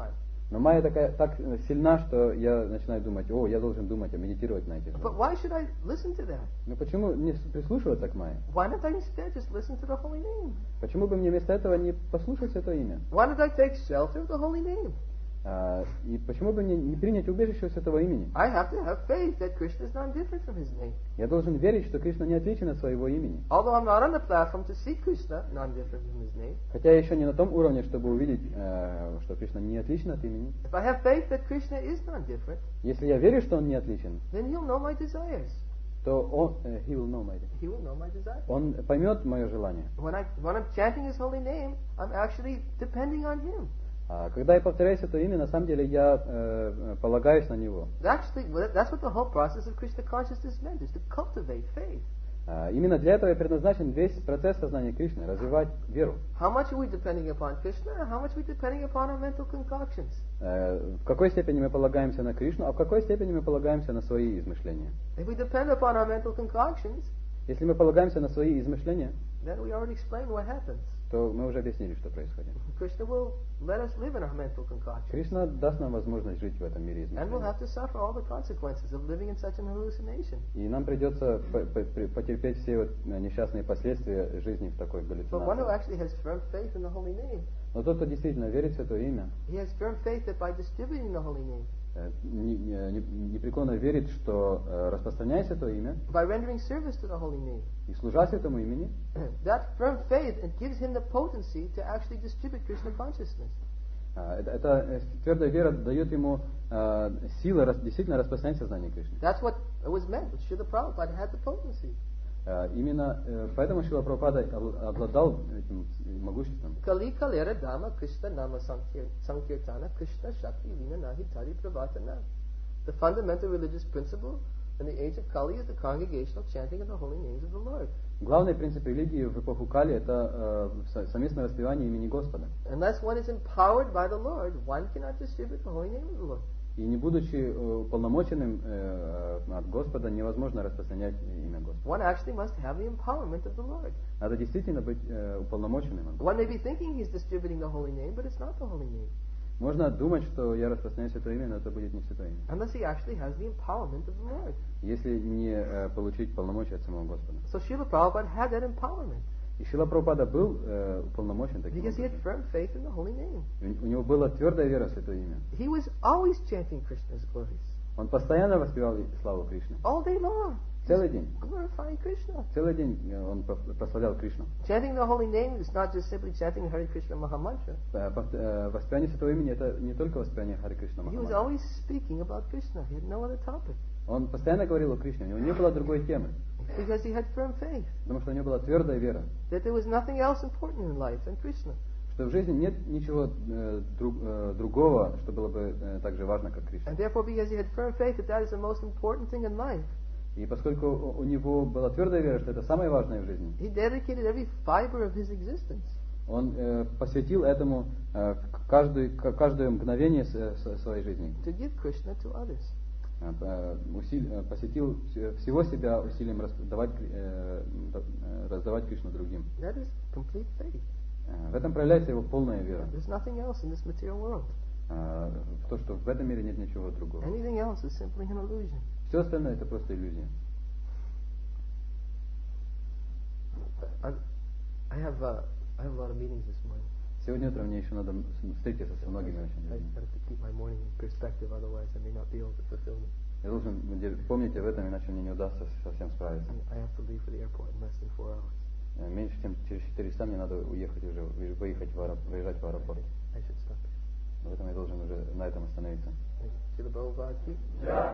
Но майя такая, так сильна, что я начинаю думать, о, я должен думать, медитировать на этих. But why should I listen to that? Ну почему не прислушиваться к майе? Why don't I instead just listen to the holy name? Почему бы мне вместо этого не послушать Святое Имя? Why don't I take shelter of the holy name? А, и почему бы мне не принять убежище Святого Имени? I have to have faith that Krishna is not different from his name. Я должен верить, что Кришна не отличен от своего имени. Although I'm not on the platform to see Krishna not different from his name. Хотя я еще не на том уровне, чтобы увидеть, э, что Кришна не отличен от имени. If I have faith that Krishna is not different, Если я верю, что он не отличен, then he'll know my desires. то он, э, he will know my, He will know my desires. он поймет мое желание. When I when I'm chanting his holy name, I'm actually depending on him. А когда я повторяю это имя, на самом деле я э, полагаюсь на него. Actually, that's what the whole process of Krishna consciousness meant, is to cultivate faith. А, именно для этого и предназначен весь процесс сознания Кришны, развивать веру. How much are we depending upon Krishna, and how much are we depending upon our mental concoctions? Э, в какой степени мы полагаемся на Кришну, а в какой степени мы полагаемся на свои измышления. If we depend upon our mental concoctions, Если мы полагаемся на свои измышления, then we already explained what happens. то мы уже объяснили, что происходит. Krishna will let us live in our mental concoctions. Кришна даст нам возможность жить в этом мире And we'll измышлений. have to suffer all the consequences of living in such an hallucination. И нам придется по- по- при- потерпеть все вот э, несчастные последствия жизни в такой But one who галлюцинации. actually has firm faith in the holy name, Но тот, кто действительно верит в Святое Имя, he has firm faith that by distributing the holy name, э, не- не- не- непреклонно верит, что э, распространяя Святое Имя by rendering service to the holy name, и служа Святому Имени, that firm faith it gives him the potency to actually distribute Krishna consciousness. э, это, это, э, твердая вера дает ему э, силы рас- действительно распространять сознание Кришны. That's what it was meant. Srila Prabhupada had the potency. Э, Именно э, поэтому Шрила Прабхупада обл- обладал этим могуществом. Kali kalera dhamma Krishna nama sankir- sankirtana Krishna shakti vina nahi tari pravatana. The fundamental religious principle in the age of Kali is the congregational chanting of the holy names of the Lord. Главный принцип религии в эпоху Кали — это э, со- совместное воспевание имени Господа. Unless one is empowered by the Lord, one cannot distribute the holy name of the Lord. И не будучи э, уполномоченным э, от Господа, невозможно распространять имя Господа. One actually must have the empowerment of the Lord. Надо действительно быть э, уполномоченным от One Господа. may be thinking he's distributing the holy name, but it's not the holy name. Можно думать, что я распространяю Святое Имя, но это будет не Святое Имя. Unless he actually has the empowerment of the Lord. Если не э, получить полномочия от самого Господа. So Srila Prabhupada had that empowerment И Шрила Прабхупада был э, уполномочен таким because he had образом. firm faith in the holy name. У, у него была твердая вера в Святое Имя. He was always chanting Krishna's glories. Он постоянно воспевал славу Кришны. All day long. Целый день. Glorifying Krishna. Целый день э, он пов- прославлял Кришну. Chanting the holy name is not just simply chanting Hare Krishna Mahamantra. Э, пов- э, Воспевание Святого Имени — это не только воспевание Хари Кришна He was Махамантры. always speaking about Krishna. He had no other topic Он постоянно говорил о Кришне, у него не было другой темы, because he had firm faith потому что у него была твердая вера, that there was nothing else important in life than Krishna. что в жизни нет ничего э, друг- э, другого, что было бы э, так же важно, как Кришна. And therefore, because he had firm faith that that is the most important thing in life, И поскольку у у него была твердая вера, что это самое важное в жизни, he dedicated every fiber of his existence он э, посвятил этому э, к- каждую, к- каждое мгновение с- э, с- своей жизни. to give Krishna to others. Э, э, усиль- э, посвятил вс- всего себя усилием раздавать, Кри- э, м, э, раздавать Кришну другим. That is complete faith. Э, В этом проявляется его полная вера. There's nothing else in this material world. э, В то, что в этом мире нет ничего другого. Anything else is simply an illusion. Все остальное — это просто иллюзия. I, I have uh, I have a lot of meetings this morning. Сегодня утром мне еще надо м- с- встретиться со многими очень I людьми. have to keep my morning in perspective, otherwise I may not be able to fulfill them. Я должен де- помнить об этом, иначе мне не удастся совсем справиться. And I have to leave for the airport in less than four hours. Э, Меньше чем через четыре часа мне надо уехать уже, вы- выехать в аэро- выезжать в аэропорт. I should stop here. Поэтому я должен уже на этом остановиться. Thank you. Srila Prabhupada ki